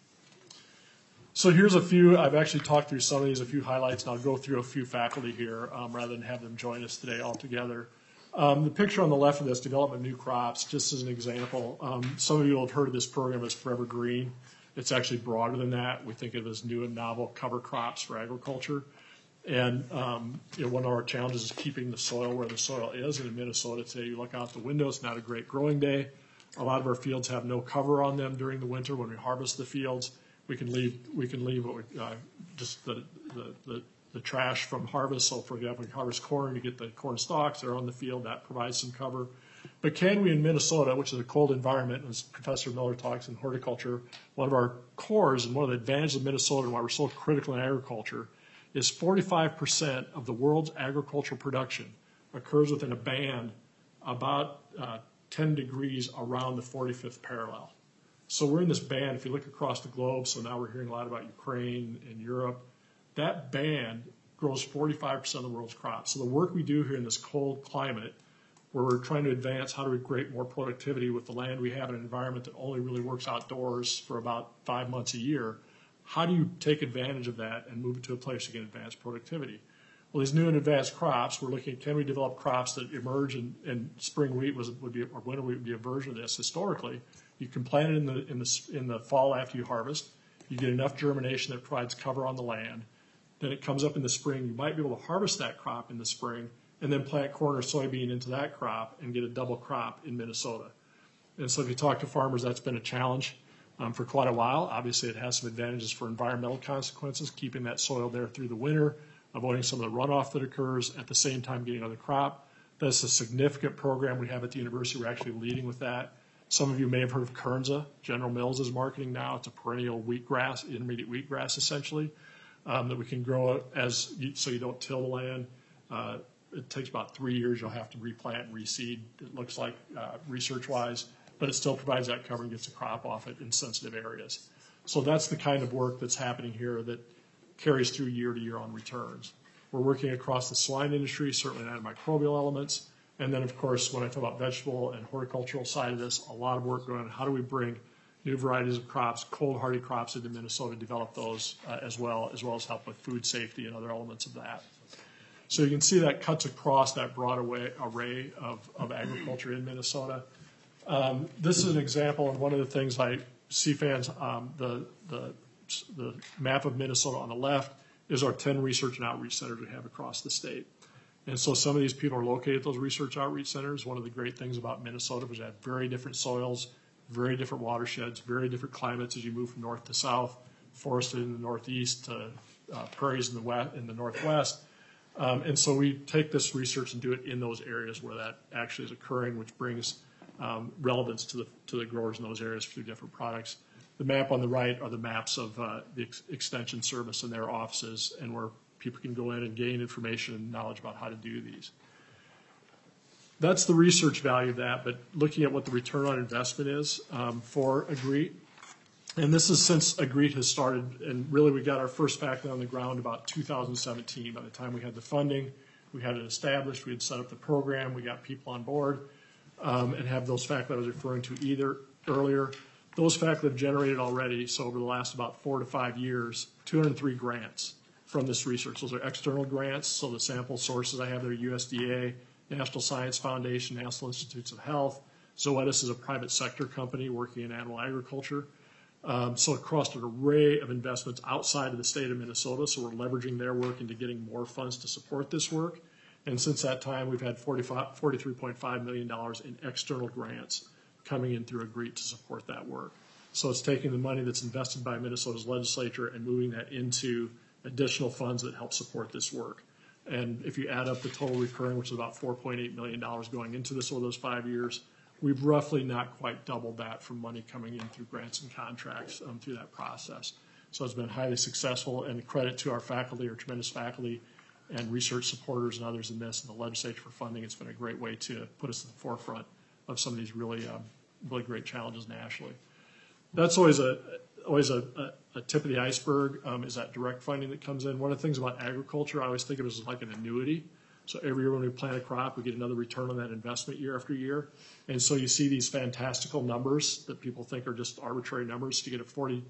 So here's a few, I've actually talked through some of these, a few highlights, and I'll go through a few faculty here rather than have them join us today all together. The picture on the left of this, development of new crops, just as an example, some of you will have heard of this program as Forever Green. It's actually broader than that. We think of it as new and novel cover crops for agriculture. And one of our challenges is keeping the soil where the soil is. And in Minnesota today, you look out the window, it's not a great growing day. A lot of our fields have no cover on them during the winter when we harvest the fields. We can leave what we, just the trash from harvest. So for example, we harvest corn, you get the corn stalks, they're on the field, that provides some cover. But can we in Minnesota, which is a cold environment, as Professor Miller talks in horticulture, one of our cores and one of the advantages of Minnesota and why we're so critical in agriculture is 45% of the world's agricultural production occurs within a band about 10 degrees around the 45th parallel. So we're in this band, if you look across the globe, so now we're hearing a lot about Ukraine and Europe, that band grows 45% of the world's crops. So the work we do here in this cold climate, where we're trying to advance how do we create more productivity with the land we have in an environment that only really works outdoors for about 5 months a year, how do you take advantage of that and move it to a place to get advanced productivity? Well, these new and advanced crops, we're looking at can we develop crops that emerge, and spring wheat would be, or winter wheat would be a version of this historically. You can plant it in the fall after you harvest. You get enough germination that provides cover on the land. Then it comes up in the spring. You might be able to harvest that crop in the spring and then plant corn or soybean into that crop and get a double crop in Minnesota. And so if you talk to farmers, that's been a challenge for quite a while. Obviously, it has some advantages for environmental consequences, keeping that soil there through the winter, avoiding some of the runoff that occurs, at the same time getting another crop. That's a significant program we have at the university. We're actually leading with that. Some of you may have heard of Kernza. General Mills is marketing now. It's a perennial wheatgrass, intermediate wheatgrass essentially, that we can grow so you don't till the land. It takes about 3 years. You'll have to replant and reseed, it looks like, research-wise, but it still provides that cover and gets a crop off it in sensitive areas. So that's the kind of work that's happening here that carries through year to year on returns. We're working across the swine industry, certainly antimicrobial elements. And then, of course, when I talk about vegetable and horticultural side of this, a lot of work going on. How do we bring new varieties of crops, cold hardy crops into Minnesota, develop those as well as help with food safety and other elements of that. So you can see that cuts across that broad array of agriculture in Minnesota. This is an example, and one of the things CFAN's, the map of Minnesota on the left is our 10 research and outreach centers we have across the state. And so some of these people are located at those research outreach centers. One of the great things about Minnesota is we have very different soils, very different watersheds, very different climates as you move from north to south, forested in the northeast to prairies in the northwest. And so we take this research and do it in those areas where that actually is occurring, which brings relevance to the growers in those areas through different products. The map on the right are the maps of the Extension Service and their offices, and where people can go in and gain information and knowledge about how to do these. That's the research value of that, but looking at what the return on investment is for AGREET. And this is since AGREET has started, and really we got our first faculty on the ground about 2017. By the time we had the funding, we had it established, we had set up the program, we got people on board, and have those faculty I was referring to earlier. Those faculty have generated already, so over the last about 4 to 5 years, 203 grants from this research. Those are external grants, so the sample sources I have there are USDA, National Science Foundation, National Institutes of Health. Zoetis is a private sector company working in animal agriculture. So across an array of investments outside of the state of Minnesota, so we're leveraging their work into getting more funds to support this work. And since that time, we've had $43.5 million in external grants coming in through AGREET to support that work. So it's taking the money that's invested by Minnesota's legislature and moving that into additional funds that help support this work. And if you add up the total recurring, which is about $4.8 million going into this over those 5 years, we've roughly not quite doubled that from money coming in through grants and contracts through that process. So it's been highly successful, and credit to our faculty, our tremendous faculty and research supporters and others in this, and the legislature for funding. It's been a great way to put us at the forefront of some of these really great challenges nationally. That's always a tip of the iceberg, is that direct funding that comes in. One of the things about agriculture, I always think of it as like an annuity. So every year when we plant a crop, we get another return on that investment year after year. And so you see these fantastical numbers that people think are just arbitrary numbers. To get a 40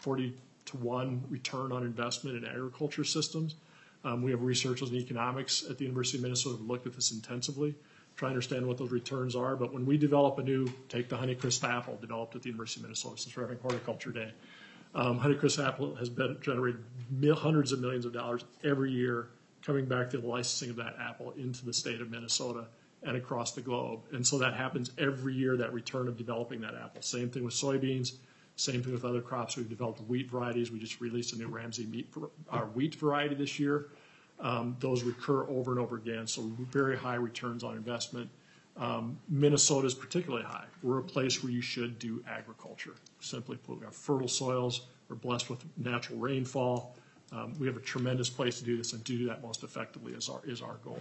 to 1 return on investment in agriculture systems. We have researchers in economics at the University of Minnesota who looked at this intensively, try to understand what those returns are. But when we develop take the Honeycrisp apple developed at the University of Minnesota, since we're having Horticulture Day. Honeycrisp apple has generated hundreds of millions of dollars every year coming back to the licensing of that apple into the state of Minnesota and across the globe. And so that happens every year, that return of developing that apple. Same thing with soybeans, same thing with other crops. We've developed wheat varieties. We just released a new Ramsey wheat variety this year. Those recur over and over again, so very high returns on investment. Minnesota is particularly high. We're a place where you should do agriculture. Simply put, we have fertile soils. We're blessed with natural rainfall. We have a tremendous place to do this, and to do that most effectively is our goal.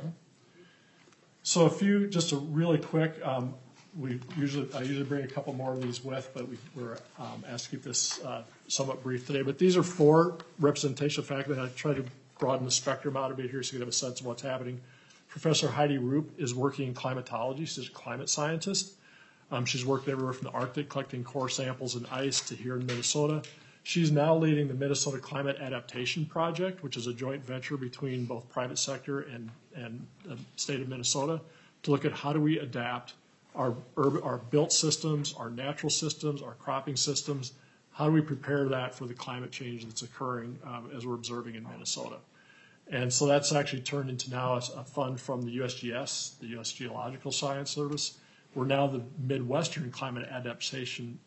So just a really quick, I usually bring a couple more of these with, but we're asked to keep this somewhat brief today. But these are 4 representation of faculty, and I try to broaden the spectrum out a bit here so you can have a sense of what's happening. Professor Heidi Roop is working in climatology. She's a climate scientist. She's worked everywhere from the Arctic, collecting core samples in ice, to here in Minnesota. She's now leading the Minnesota Climate Adaptation Project, which is a joint venture between both private sector and the state of Minnesota, to look at how do we adapt our built systems, our natural systems, our cropping systems. How do we prepare that for the climate change that's occurring as we're observing in Minnesota? And so that's actually turned into now a fund from the USGS, the U.S. Geological Science Service. We're now the Midwestern Climate Adaptation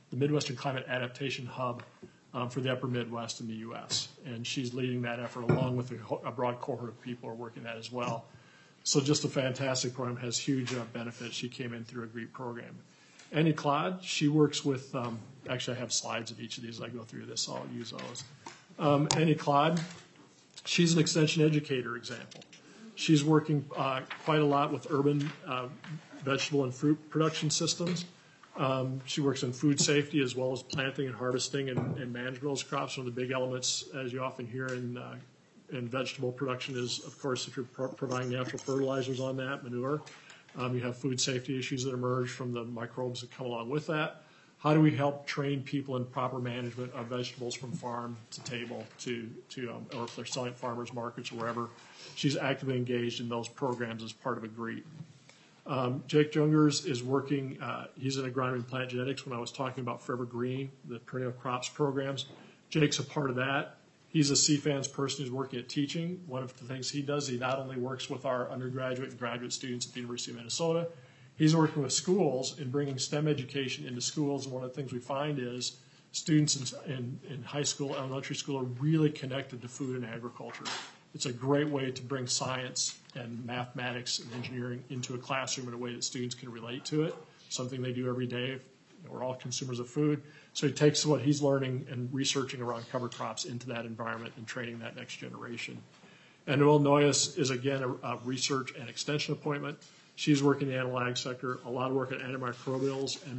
Hub for the upper Midwest in the U.S. And she's leading that effort along with a broad cohort of people who are working that as well. So just a fantastic program, has huge benefits. She came in through a GREET program. Annie Clodd, she works with, actually I have slides of each of these as I go through this, so I'll use those. Annie Clodd, she's an extension educator example. She's working quite a lot with urban vegetable and fruit production systems. She works in food safety as well as planting and harvesting and management of those crops. One of the big elements, as you often hear in vegetable production, is, of course, if you're providing natural fertilizers on that, manure, you have food safety issues that emerge from the microbes that come along with that. How do we help train people in proper management of vegetables from farm to table or if they're selling at farmers markets or wherever? She's actively engaged in those programs as part of AGREET. Jake Jungers is working, he's in agronomy and plant genetics when I was talking about Forever Green, the perennial crops programs. Jake's a part of that. He's a CFANS person who's working at teaching. One of the things he does, he not only works with our undergraduate and graduate students at the University of Minnesota, he's working with schools in bringing STEM education into schools. And one of the things we find is students in high school, elementary school, are really connected to food and agriculture. It's a great way to bring science and mathematics and engineering into a classroom in a way that students can relate to it, something they do every day. We're all consumers of food. So he takes what he's learning and researching around cover crops into that environment and training that next generation. And Noelle Noyes is, again, a research and extension appointment. She's working in the animal ag sector, a lot of work in antimicrobials and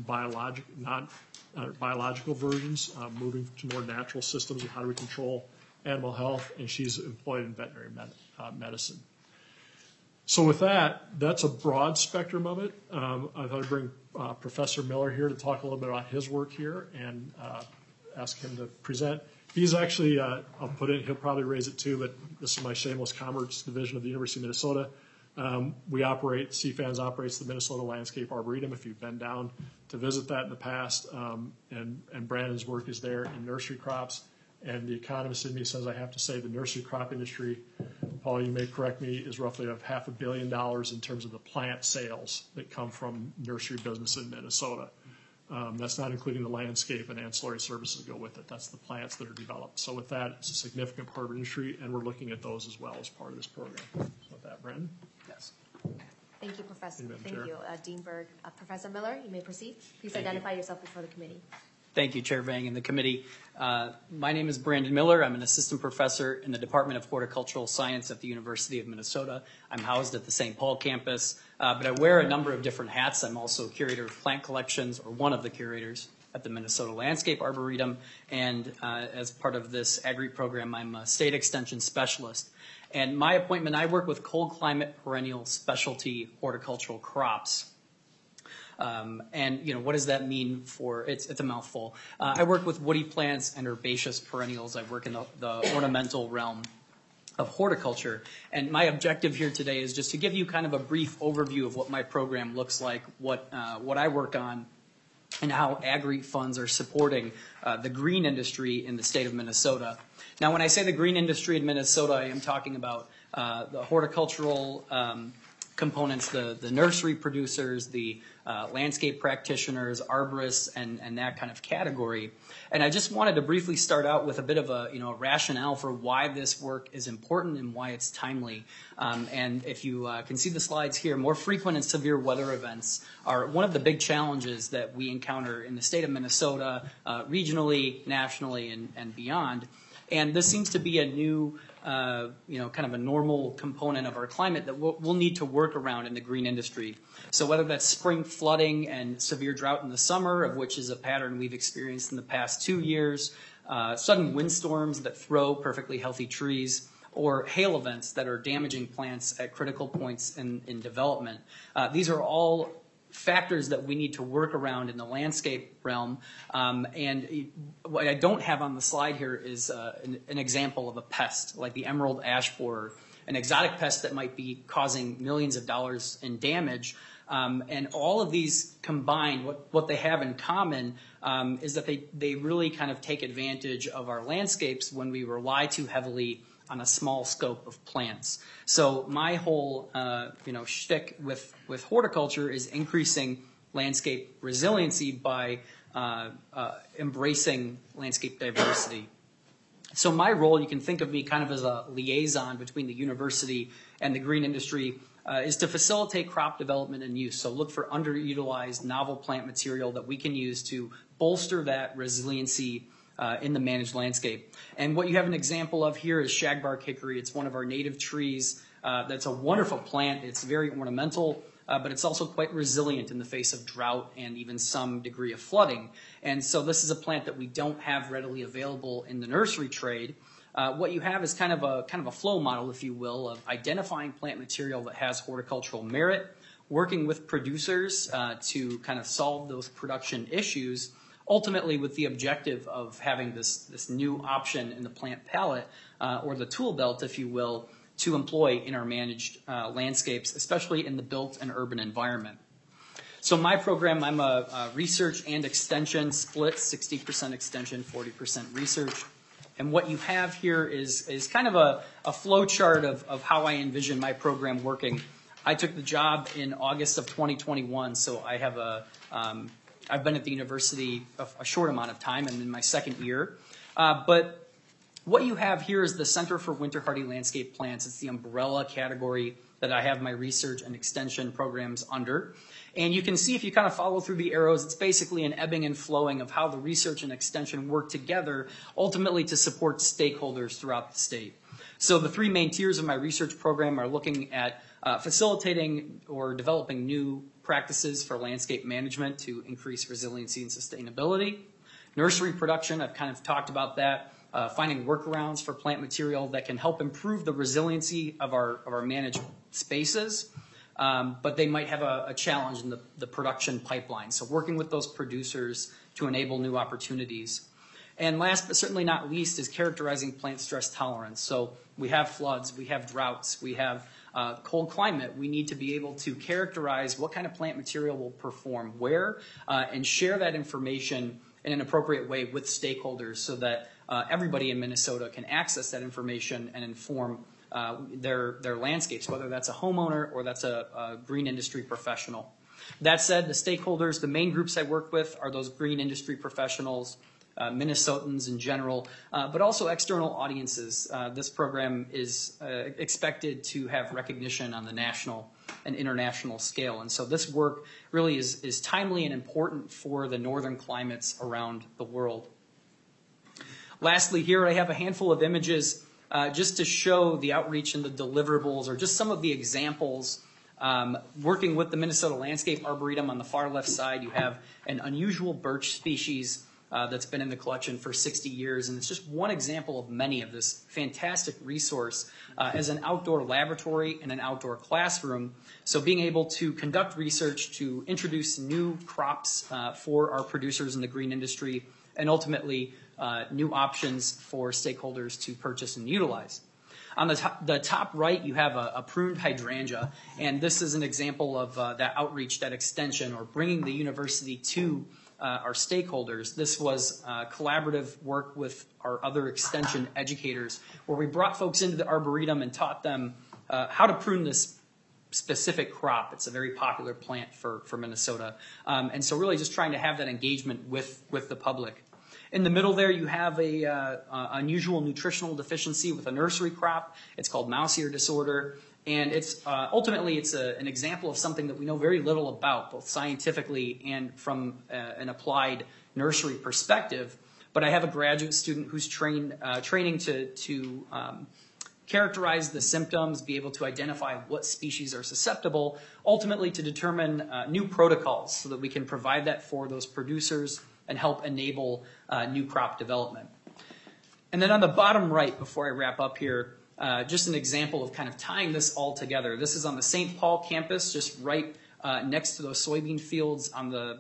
biological versions, moving to more natural systems of how do we control animal health, and she's employed in veterinary medicine. So with that, that's a broad spectrum of it. I thought I'd bring Professor Miller here to talk a little bit about his work here and ask him to present. He's actually, I'll put it, he'll probably raise it too, but this is my shameless commerce division of the University of Minnesota. We operate, CFANS operates the Minnesota Landscape Arboretum, if you've been down to visit that in the past. And Brandon's work is there in nursery crops. And the economist in me says I have to say the nursery crop industry, Paul, you may correct me, is roughly of $500 million in terms of the plant sales that come from nursery business in Minnesota. That's not including the landscape and ancillary services that go with it. That's the plants that are developed. So with that, it's a significant part of the industry, and we're looking at those as well as part of this program. So with that, Brandon? Yes. Thank you, Professor. Thank you, Dean Berg. Professor Miller, you may proceed. Please identify yourself before the committee. Thank you, Chair Vang and the committee. My name is Brandon Miller. I'm an assistant professor in the Department of Horticultural Science at the University of Minnesota. I'm housed at the St. Paul campus, but I wear a number of different hats. I'm also curator of plant collections, or one of the curators at the Minnesota Landscape Arboretum. And as part of this Agri program, I'm a state extension specialist. And my appointment, I work with cold climate perennial specialty horticultural crops. And, you know, what does that mean for, it's a mouthful. I work with woody plants and herbaceous perennials. I work in the ornamental realm of horticulture. And my objective here today is just to give you kind of a brief overview of what my program looks like, what I work on, and how Agri funds are supporting the green industry in the state of Minnesota. Now, when I say the green industry in Minnesota, I am talking about the horticultural components, the nursery producers, the landscape practitioners, arborists, and that kind of category. And I just wanted to briefly start out with a bit of a rationale for why this work is important and why it's timely. And if you can see the slides here, more frequent and severe weather events are one of the big challenges that we encounter in the state of Minnesota, regionally, nationally, and beyond. And this seems to be a new, kind of a normal component of our climate that we'll need to work around in the green industry. So whether that's spring flooding and severe drought in the summer, of which is a pattern we've experienced in the past 2 years, sudden windstorms that throw perfectly healthy trees, or hail events that are damaging plants at critical points in development. These are all factors that we need to work around in the landscape realm. And what I don't have on the slide here is an example of a pest, like the emerald ash borer, an exotic pest that might be causing millions of dollars in damage. And all of these combined, what they have in common is that they really kind of take advantage of our landscapes when we rely too heavily on a small scope of plants. So my whole, shtick with horticulture is increasing landscape resiliency by embracing landscape diversity. So my role, you can think of me kind of as a liaison between the university and the green industry, is to facilitate crop development and use. So look for underutilized novel plant material that we can use to bolster that resiliency in the managed landscape. And what you have an example of here is shagbark hickory. It's one of our native trees. That's a wonderful plant. It's very ornamental, but it's also quite resilient in the face of drought and even some degree of flooding. And so this is a plant that we don't have readily available in the nursery trade. What you have is kind of a flow model, if you will, of identifying plant material that has horticultural merit, working with producers to kind of solve those production issues, ultimately with the objective of having this new option in the plant palette, or the tool belt, if you will, to employ in our managed landscapes, especially in the built and urban environment. So my program, I'm a research and extension split, 60% extension, 40% research. And what you have here is kind of a flow chart of how I envision my program working. I took the job in August of 2021, so I have I've been at the university a short amount of time. I'm in my second year. But what you have here is the Center for Winter Hardy Landscape Plants. It's the umbrella category that I have my research and extension programs under. And you can see, if you kind of follow through the arrows, it's basically an ebbing and flowing of how the research and extension work together, ultimately to support stakeholders throughout the state. So the three main tiers of my research program are looking at facilitating or developing new practices for landscape management to increase resiliency and sustainability. Nursery production, I've kind of talked about that. Finding workarounds for plant material that can help improve the resiliency of our managed spaces, but they might have a challenge in the production pipeline. So working with those producers to enable new opportunities. And last but certainly not least is characterizing plant stress tolerance. So we have floods, we have droughts, we have cold climate. We need to be able to characterize what kind of plant material will perform where and share that information in an appropriate way with stakeholders so that everybody in Minnesota can access that information and inform their landscapes, whether that's a homeowner or that's a green industry professional. That said, the stakeholders, the main groups I work with are those green industry professionals, Minnesotans in general, but also external audiences. This program is expected to have recognition on the national and international scale. And so this work really is timely and important for the northern climates around the world. Lastly, here I have a handful of images just to show the outreach and the deliverables, or just some of the examples. Working with the Minnesota Landscape Arboretum on the far left side, you have an unusual birch species that's been in the collection for 60 years, and it's just one example of many of this fantastic resource as an outdoor laboratory and an outdoor classroom. So being able to conduct research to introduce new crops for our producers in the green industry, and ultimately new options for stakeholders to purchase and utilize. On the top right, you have a pruned hydrangea, and this is an example of that outreach, that extension, or bringing the university to our stakeholders. This was collaborative work with our other extension educators, where we brought folks into the Arboretum and taught them how to prune this specific crop. It's a very popular plant for Minnesota. And so really just trying to have that engagement with the public. In the middle there, you have a unusual nutritional deficiency with a nursery crop. It's called mouse ear disorder. And it's ultimately an example of something that we know very little about, both scientifically and from an applied nursery perspective. But I have a graduate student who's training to characterize the symptoms, be able to identify what species are susceptible, ultimately to determine new protocols so that we can provide that for those producers and help enable new crop development. And then on the bottom right, before I wrap up here, just an example of kind of tying this all together. This is on the St. Paul campus, just right next to those soybean fields on the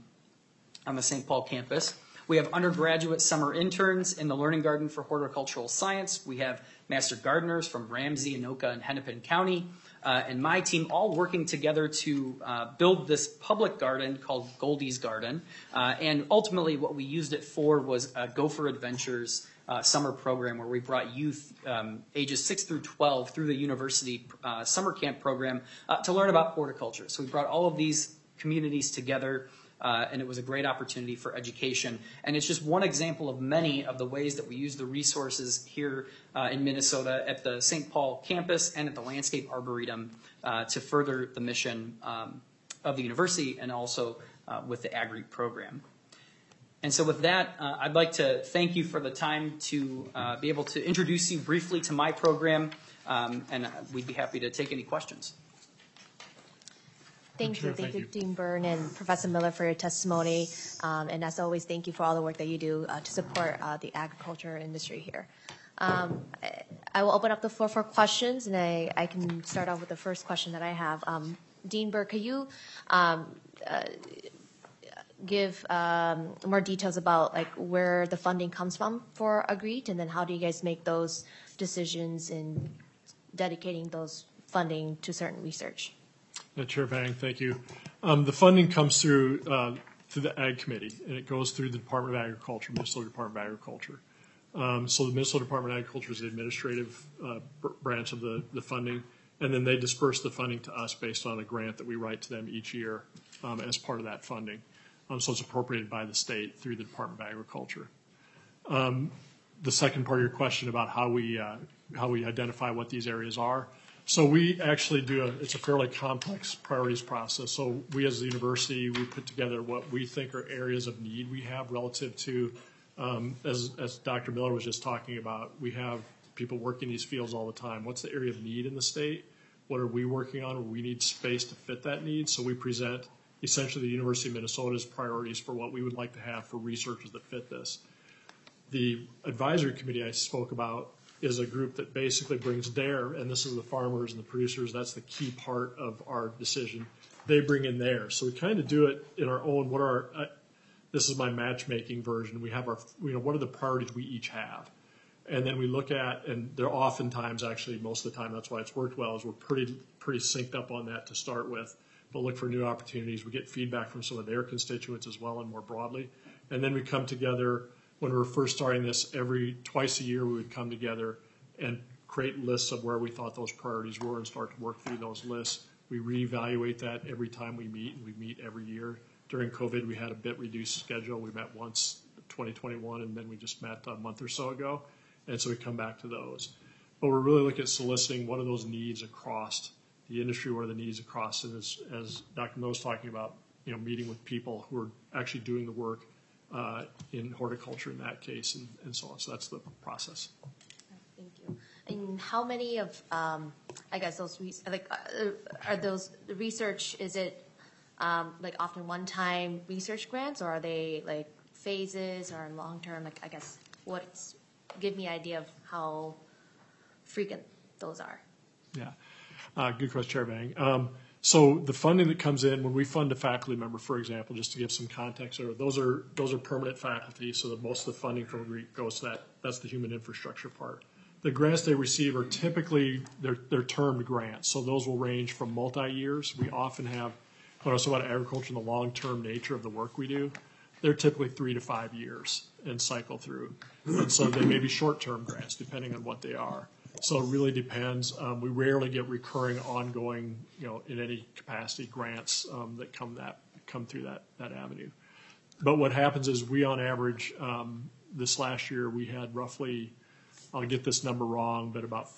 St. Paul campus. We have undergraduate summer interns in the Learning Garden for Horticultural Science. We have master gardeners from Ramsey, Anoka, and Hennepin County. And my team all working together to build this public garden called Goldie's Garden. And ultimately what we used it for was Gopher Adventures summer program, where we brought youth ages 6 through 12 through the university summer camp program to learn about horticulture. So we brought all of these communities together, and it was a great opportunity for education. And it's just one example of many of the ways that we use the resources here in Minnesota at the St. Paul campus and at the Landscape Arboretum to further the mission of the university, and also with the Agri program. And so with that, I'd like to thank you for the time to be able to introduce you briefly to my program, and we'd be happy to take any questions. Thank you, Dean Byrne and Professor Miller, for your testimony. And as always, thank you for all the work that you do to support the agriculture industry here. I will open up the floor for questions, and I can start off with the first question that I have. Dean Byrne, could you give more details about like where the funding comes from for AGREET, and then how do you guys make those decisions in dedicating those funding to certain research? Chair Vang, thank you. The funding comes through the Ag Committee, and it goes through the Department of Agriculture, Minnesota Department of Agriculture. So the Minnesota Department of Agriculture is the administrative branch of the funding, and then they disperse the funding to us based on a grant that we write to them each year as part of that funding. So it's appropriated by the state through the Department of Agriculture. The second part of your question about how we identify what these areas are. So we actually it's a fairly complex priorities process. So we as a university, we put together what we think are areas of need we have relative to, as Dr. Miller was just talking about, we have people working these fields all the time. What's the area of need in the state? What are we working on? We need space to fit that need. So we present essentially the University of Minnesota's priorities for what we would like to have for researchers that fit this. The advisory committee I spoke about is a group that basically brings their, and this is the farmers and the producers, that's the key part of our decision. They bring in theirs. So we kind of do it in our own, this is my matchmaking version. We have our, what are the priorities we each have? And then we look at, and they're oftentimes, actually most of the time, that's why it's worked well, is we're pretty synced up on that to start with, but look for new opportunities. We get feedback from some of their constituents as well and more broadly. And then we come together, when we were first starting this, twice a year we would come together and create lists of where we thought those priorities were and start to work through those lists. We reevaluate that every time we meet, and we meet every year. During COVID, we had a bit reduced schedule. We met once 2021, and then we just met a month or so ago. And so we come back to those. But we're really looking at soliciting what are those needs across the industry, what are the needs across, and as Dr. Miller's talking about, meeting with people who are actually doing the work in horticulture in that case, and so on. So that's the process. Thank you. And how many of, I guess those are those the research? Is it like often one-time research grants, or are they like phases or long-term? Like I guess give me an idea of how frequent those are. Yeah, good question, Chair Vang. So the funding that comes in when we fund a faculty member, for example, just to give some context, those are permanent faculty, so that most of the funding from GREET goes to that. That's the human infrastructure part. The grants they receive are typically they're termed grants, so those will range from multi-years. We often have, when I was talking about agriculture and the long-term nature of the work we do, they're typically 3 to 5 years and cycle through. And so they may be short-term grants depending on what they are. So it really depends. We rarely get recurring, ongoing, in any capacity grants that come through that avenue. But what happens is we, on average, this last year we had roughly, I'll get this number wrong, but about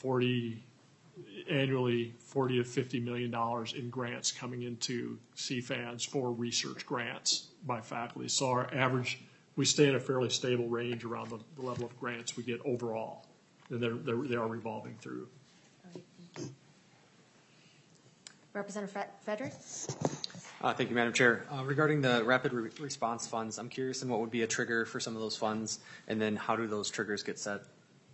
annually $40 to $50 million in grants coming into CFANS for research grants by faculty. So our average, we stay in a fairly stable range around the level of grants we get overall. And they are revolving through. All right, thank you. Representative Frederick? Thank you, Madam Chair. Regarding the rapid response funds, I'm curious in what would be a trigger for some of those funds, and then how do those triggers get set?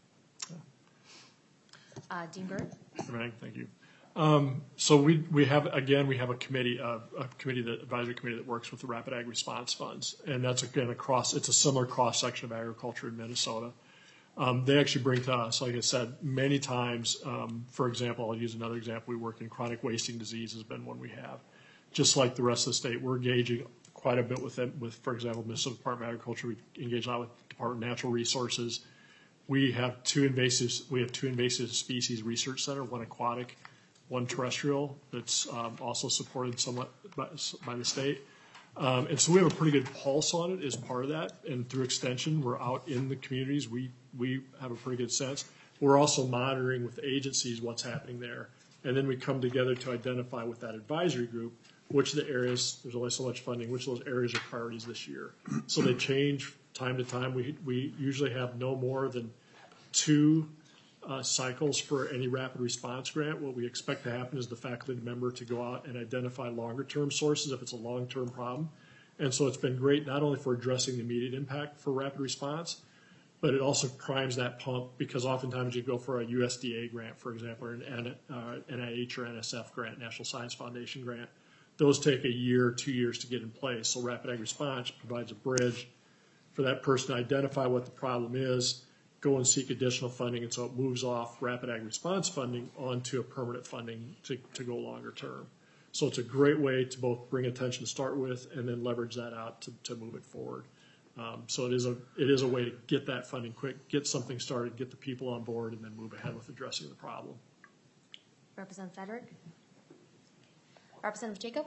Dean Byrd? Thank you. So we have a committee, the advisory committee that works with the Rapid Ag Response Funds, and that's again it's a similar cross section of agriculture in Minnesota. They actually bring to us, like I said, many times, for example, I'll use another example. We work in chronic wasting disease has been one we have. Just like the rest of the state, we're engaging quite a bit with them, for example, Minnesota Department of Agriculture. We engage a lot with the Department of Natural Resources. We have two invasive species research center, one aquatic, one terrestrial, that's also supported somewhat by the state. And so we have a pretty good pulse on it as part of that. And through extension, we're out in the communities. We have a pretty good sense. We're also monitoring with agencies what's happening there. And then we come together to identify with that advisory group which of the areas, there's only so much funding, which of those areas are priorities this year. So they change time to time. We usually have no more than 2 cycles for any rapid response grant. What we expect to happen is the faculty member to go out and identify longer term sources if it's a long term problem. And so it's been great not only for addressing the immediate impact for rapid response, but it also primes that pump, because oftentimes you go for a USDA grant, for example, or an NIH or NSF grant, National Science Foundation grant. Those take a year, 2 years to get in place. So Rapid Ag Response provides a bridge for that person to identify what the problem is, go and seek additional funding, and so it moves off Rapid Ag Response funding onto a permanent funding to go longer term. So it's a great way to both bring attention to start with and then leverage that out to move it forward. So it is a way to get that funding quick, get something started, get the people on board, and then move ahead with addressing the problem. Representative Frederick? Representative Jacob?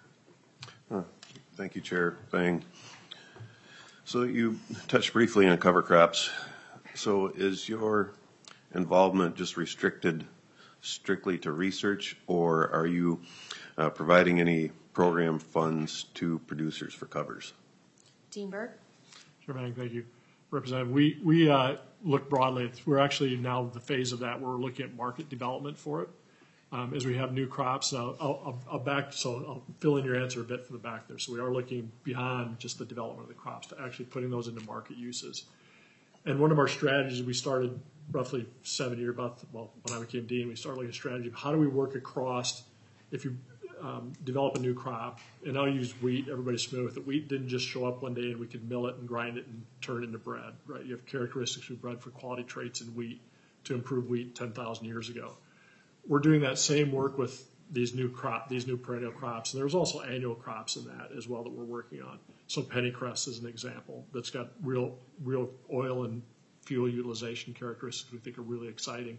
Thank you, Chair Vang. So you touched briefly on cover crops. So is your involvement just restricted strictly to research, or are you providing any program funds to producers for covers? Dean Byrd? Sure, Vang, thank you. Representative, we look broadly. We're actually now the phase of that where we're looking at market development for it. As we have new crops, I'll fill in your answer a bit from the back there. So we are looking beyond just the development of the crops to actually putting those into market uses. And one of our strategies, we started roughly 7 years, when I became dean, we started looking at a strategy of how do we work across, if you develop a new crop, and I'll use wheat, everybody's familiar with it. Wheat didn't just show up one day and we could mill it and grind it and turn it into bread, right? You have characteristics of bread for quality traits in wheat to improve wheat 10,000 years ago. We're doing that same work with these new perennial crops. And there's also annual crops in that as well that we're working on. So pennycress is an example that's got real oil and fuel utilization characteristics we think are really exciting.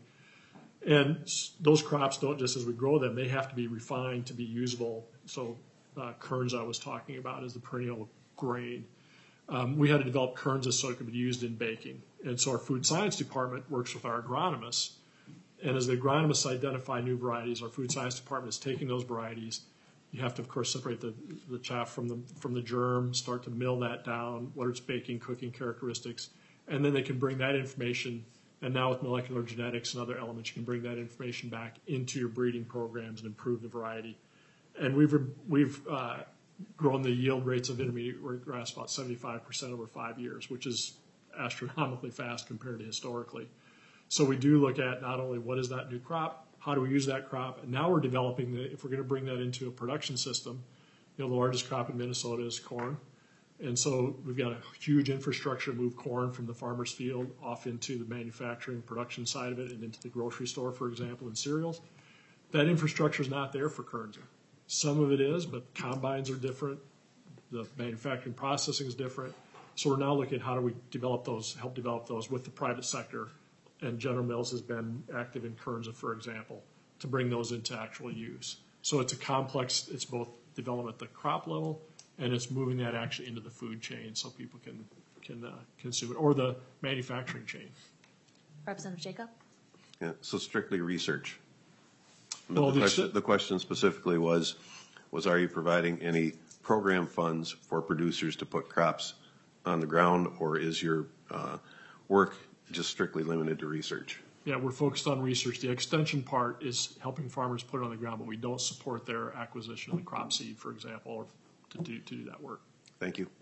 And those crops don't just as we grow them, they have to be refined to be usable. So Kernza I was talking about is the perennial grain. We had to develop Kernza so it could be used in baking. And so our food science department works with our agronomists. And as the agronomists identify new varieties, our food science department is taking those varieties. You have to, of course, separate the chaff from the germ, start to mill that down, whether it's baking, cooking characteristics. And then they can bring that information, and now with molecular genetics and other elements, you can bring that information back into your breeding programs and improve the variety. And we've grown the yield rates of intermediate grass about 75% over 5 years, which is astronomically fast compared to historically. So we do look at not only what is that new crop, how do we use that crop, and now we're developing if we're going to bring that into a production system. The largest crop in Minnesota is corn. And so we've got a huge infrastructure to move corn from the farmer's field off into the manufacturing production side of it and into the grocery store, for example, and cereals. That infrastructure is not there for Kernza. Some of it is, but combines are different. The manufacturing processing is different. So we're now looking at how do we develop those, help develop those with the private sector. And General Mills has been active in Kernza, for example, to bring those into actual use. So it's a complex, it's both development at the crop level, and it's moving that actually into the food chain so people can consume it, or the manufacturing chain. Representative Jacob? Yeah, so strictly research. Well, The question specifically was are you providing any program funds for producers to put crops on the ground, or is your work just strictly limited to research? Yeah, we're focused on research. The extension part is helping farmers put it on the ground, but we don't support their acquisition of the crop seed, for example, or to do that work. Thank you.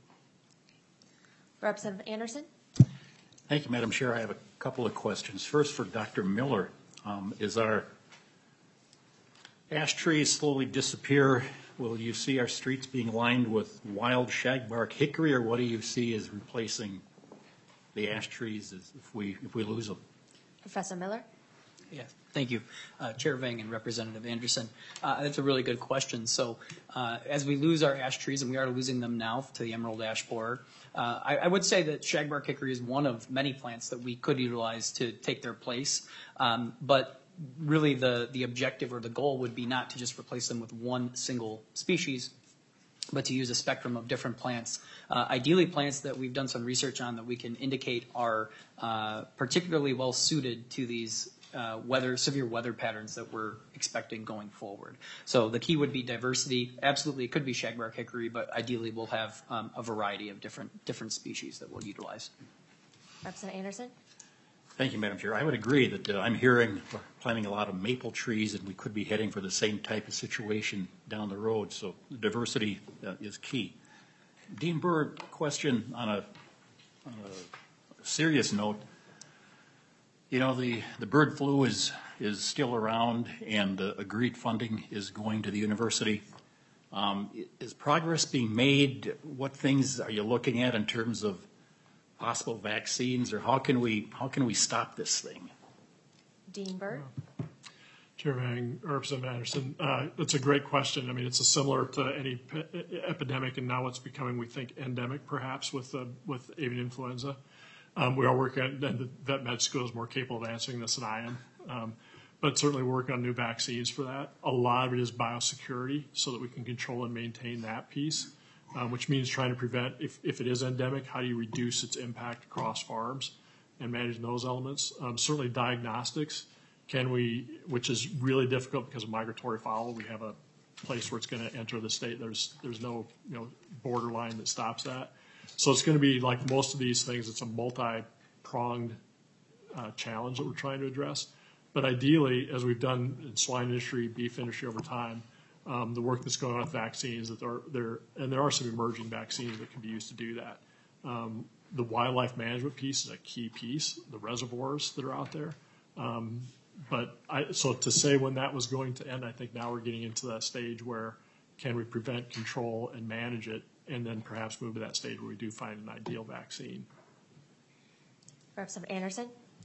Representative Anderson? Thank you, Madam Chair. I have a couple of questions. First, for Dr. Miller, as our ash trees slowly disappear, will you see our streets being lined with wild shagbark hickory, or what do you see as replacing the ash trees if we lose them? Professor Miller? Yeah, thank you, Chair Vang and Representative Anderson. That's a really good question. So as we lose our ash trees, and we are losing them now to the emerald ash borer, I would say that shagbark hickory is one of many plants that we could utilize to take their place. But really the objective or the goal would be not to just replace them with one single species, but to use a spectrum of different plants. Ideally plants that we've done some research on that we can indicate are particularly well suited to these severe weather patterns that we're expecting going forward. So the key would be diversity. Absolutely, it could be shagbark hickory, but ideally we'll have a variety of different species that we'll utilize. Representative Anderson? Thank you, Madam Chair. I would agree that I'm hearing we're planting a lot of maple trees, and we could be heading for the same type of situation down the road. So diversity is key. Dean Burr, question on a serious note. You know, the bird flu is still around, and agreed funding is going to the university. Is progress being made? What things are you looking at in terms of possible vaccines, or how can we stop this thing? Dean Burr? Chair Vang, Representative Anderson, that's a great question. I mean, it's similar to any epidemic, and now it's becoming, we think, endemic perhaps with avian influenza. We are working on, and the vet med school is more capable of answering this than I am, but certainly we're working on new vaccines for that. A lot of it is biosecurity so that we can control and maintain that piece, which means trying to prevent, if it is endemic, how do you reduce its impact across farms and manage those elements. Certainly diagnostics, which is really difficult because of migratory fowl. We have a place where it's going to enter the state. There's no borderline that stops that. So it's going to be like most of these things, it's a multi-pronged challenge that we're trying to address. But ideally, as we've done in swine industry, beef industry over time, the work that's going on with vaccines, there are some emerging vaccines that can be used to do that. The wildlife management piece is a key piece, the reservoirs that are out there. So to say when that was going to end, I think now we're getting into that stage where can we prevent, control, and manage it, and then perhaps move to that stage where we do find an ideal vaccine. Representative Anderson?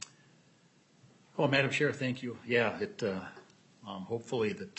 Well, Madam Chair, thank you. Yeah, hopefully that,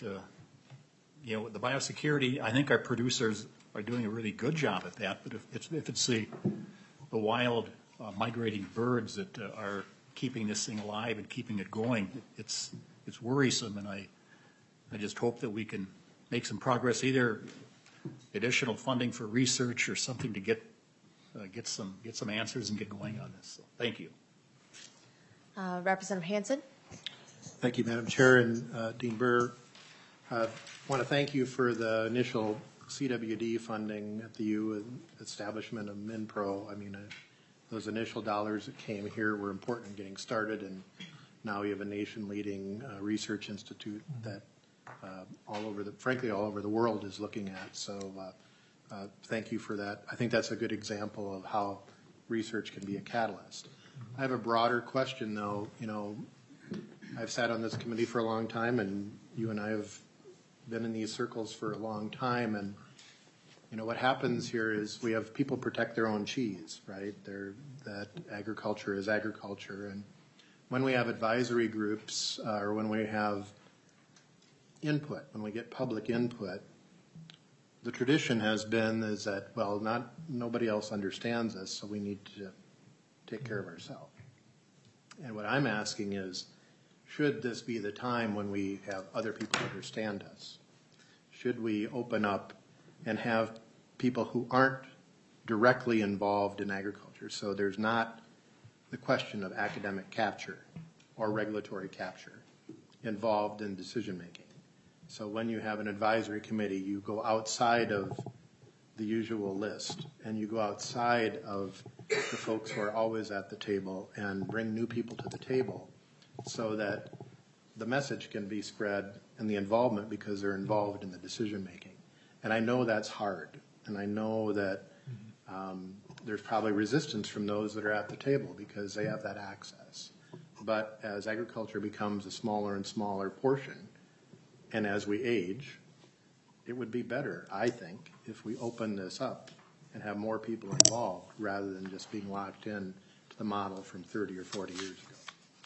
the biosecurity, I think our producers are doing a really good job at that, but if it's the wild migrating birds that are keeping this thing alive and keeping it going, it's worrisome, and I just hope that we can make some progress, either additional funding for research or something to get some answers and get going on this. So, thank you. Representative Hansen? Thank you, Madam Chair, and Dean Burr. I want to thank you for the initial CWD funding at the U and establishment of MinPro. I mean, those initial dollars that came here were important in getting started, and now we have a nation-leading research institute that frankly all over the world is looking at. So thank you for that. I think that's a good example of how research can be a catalyst. I have a broader question, though. I've sat on this committee for a long time, and you and I have been in these circles for a long time. And what happens here is we have people protect their own cheese, right? That agriculture is agriculture, and when we have advisory groups or when we have input, when we get public input, the tradition has been is that, well, nobody else understands us, so we need to take care of ourselves. And what I'm asking is, should this be the time when we have other people understand us? Should we open up and have people who aren't directly involved in agriculture? So there's not the question of academic capture or regulatory capture involved in decision making. So when you have an advisory committee, you go outside of the usual list, and you go outside of the folks who are always at the table and bring new people to the table so that the message can be spread and the involvement, because they're involved in the decision making. And I know that's hard, and I know that there's probably resistance from those that are at the table because they have that access. But as agriculture becomes a smaller and smaller portion, and as we age, it would be better, I think, if we open this up and have more people involved rather than just being locked in to the model from 30 or 40 years ago.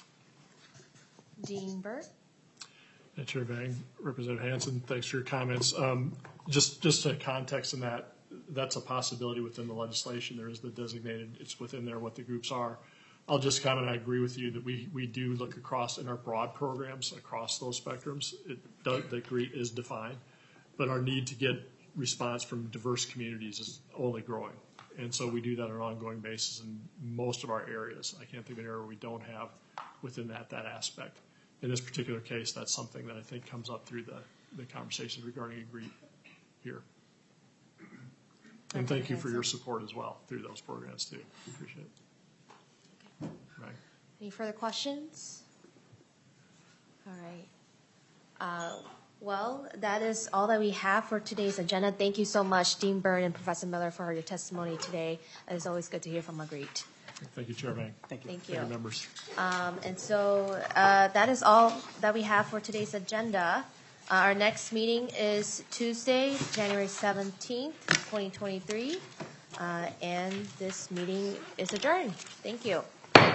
Dean Burr? Chair Vang, Representative Hansen, thanks for your comments. Just a context in that, that's a possibility within the legislation. There is the designated, it's within there what the groups are. I'll just comment, I agree with you that we do look across in our broad programs across those spectrums. The GREET is defined, but our need to get response from diverse communities is only growing. And so we do that on an ongoing basis in most of our areas. I can't think of an area we don't have within that aspect. In this particular case, that's something that I think comes up through the conversations regarding a GREET here. And thank you for your support as well through those programs too. Appreciate it. Right. Any further questions? All right. Well, that is all that we have for today's agenda. Thank you so much, Dean Burr and Professor Miller, for your testimony today. It's always good to hear from a GREET. Thank you, Chair Vang. Thank you. Thank you. Members. And so that is all that we have for today's agenda. Our next meeting is Tuesday, January 17th, 2023. And this meeting is adjourned. Thank you.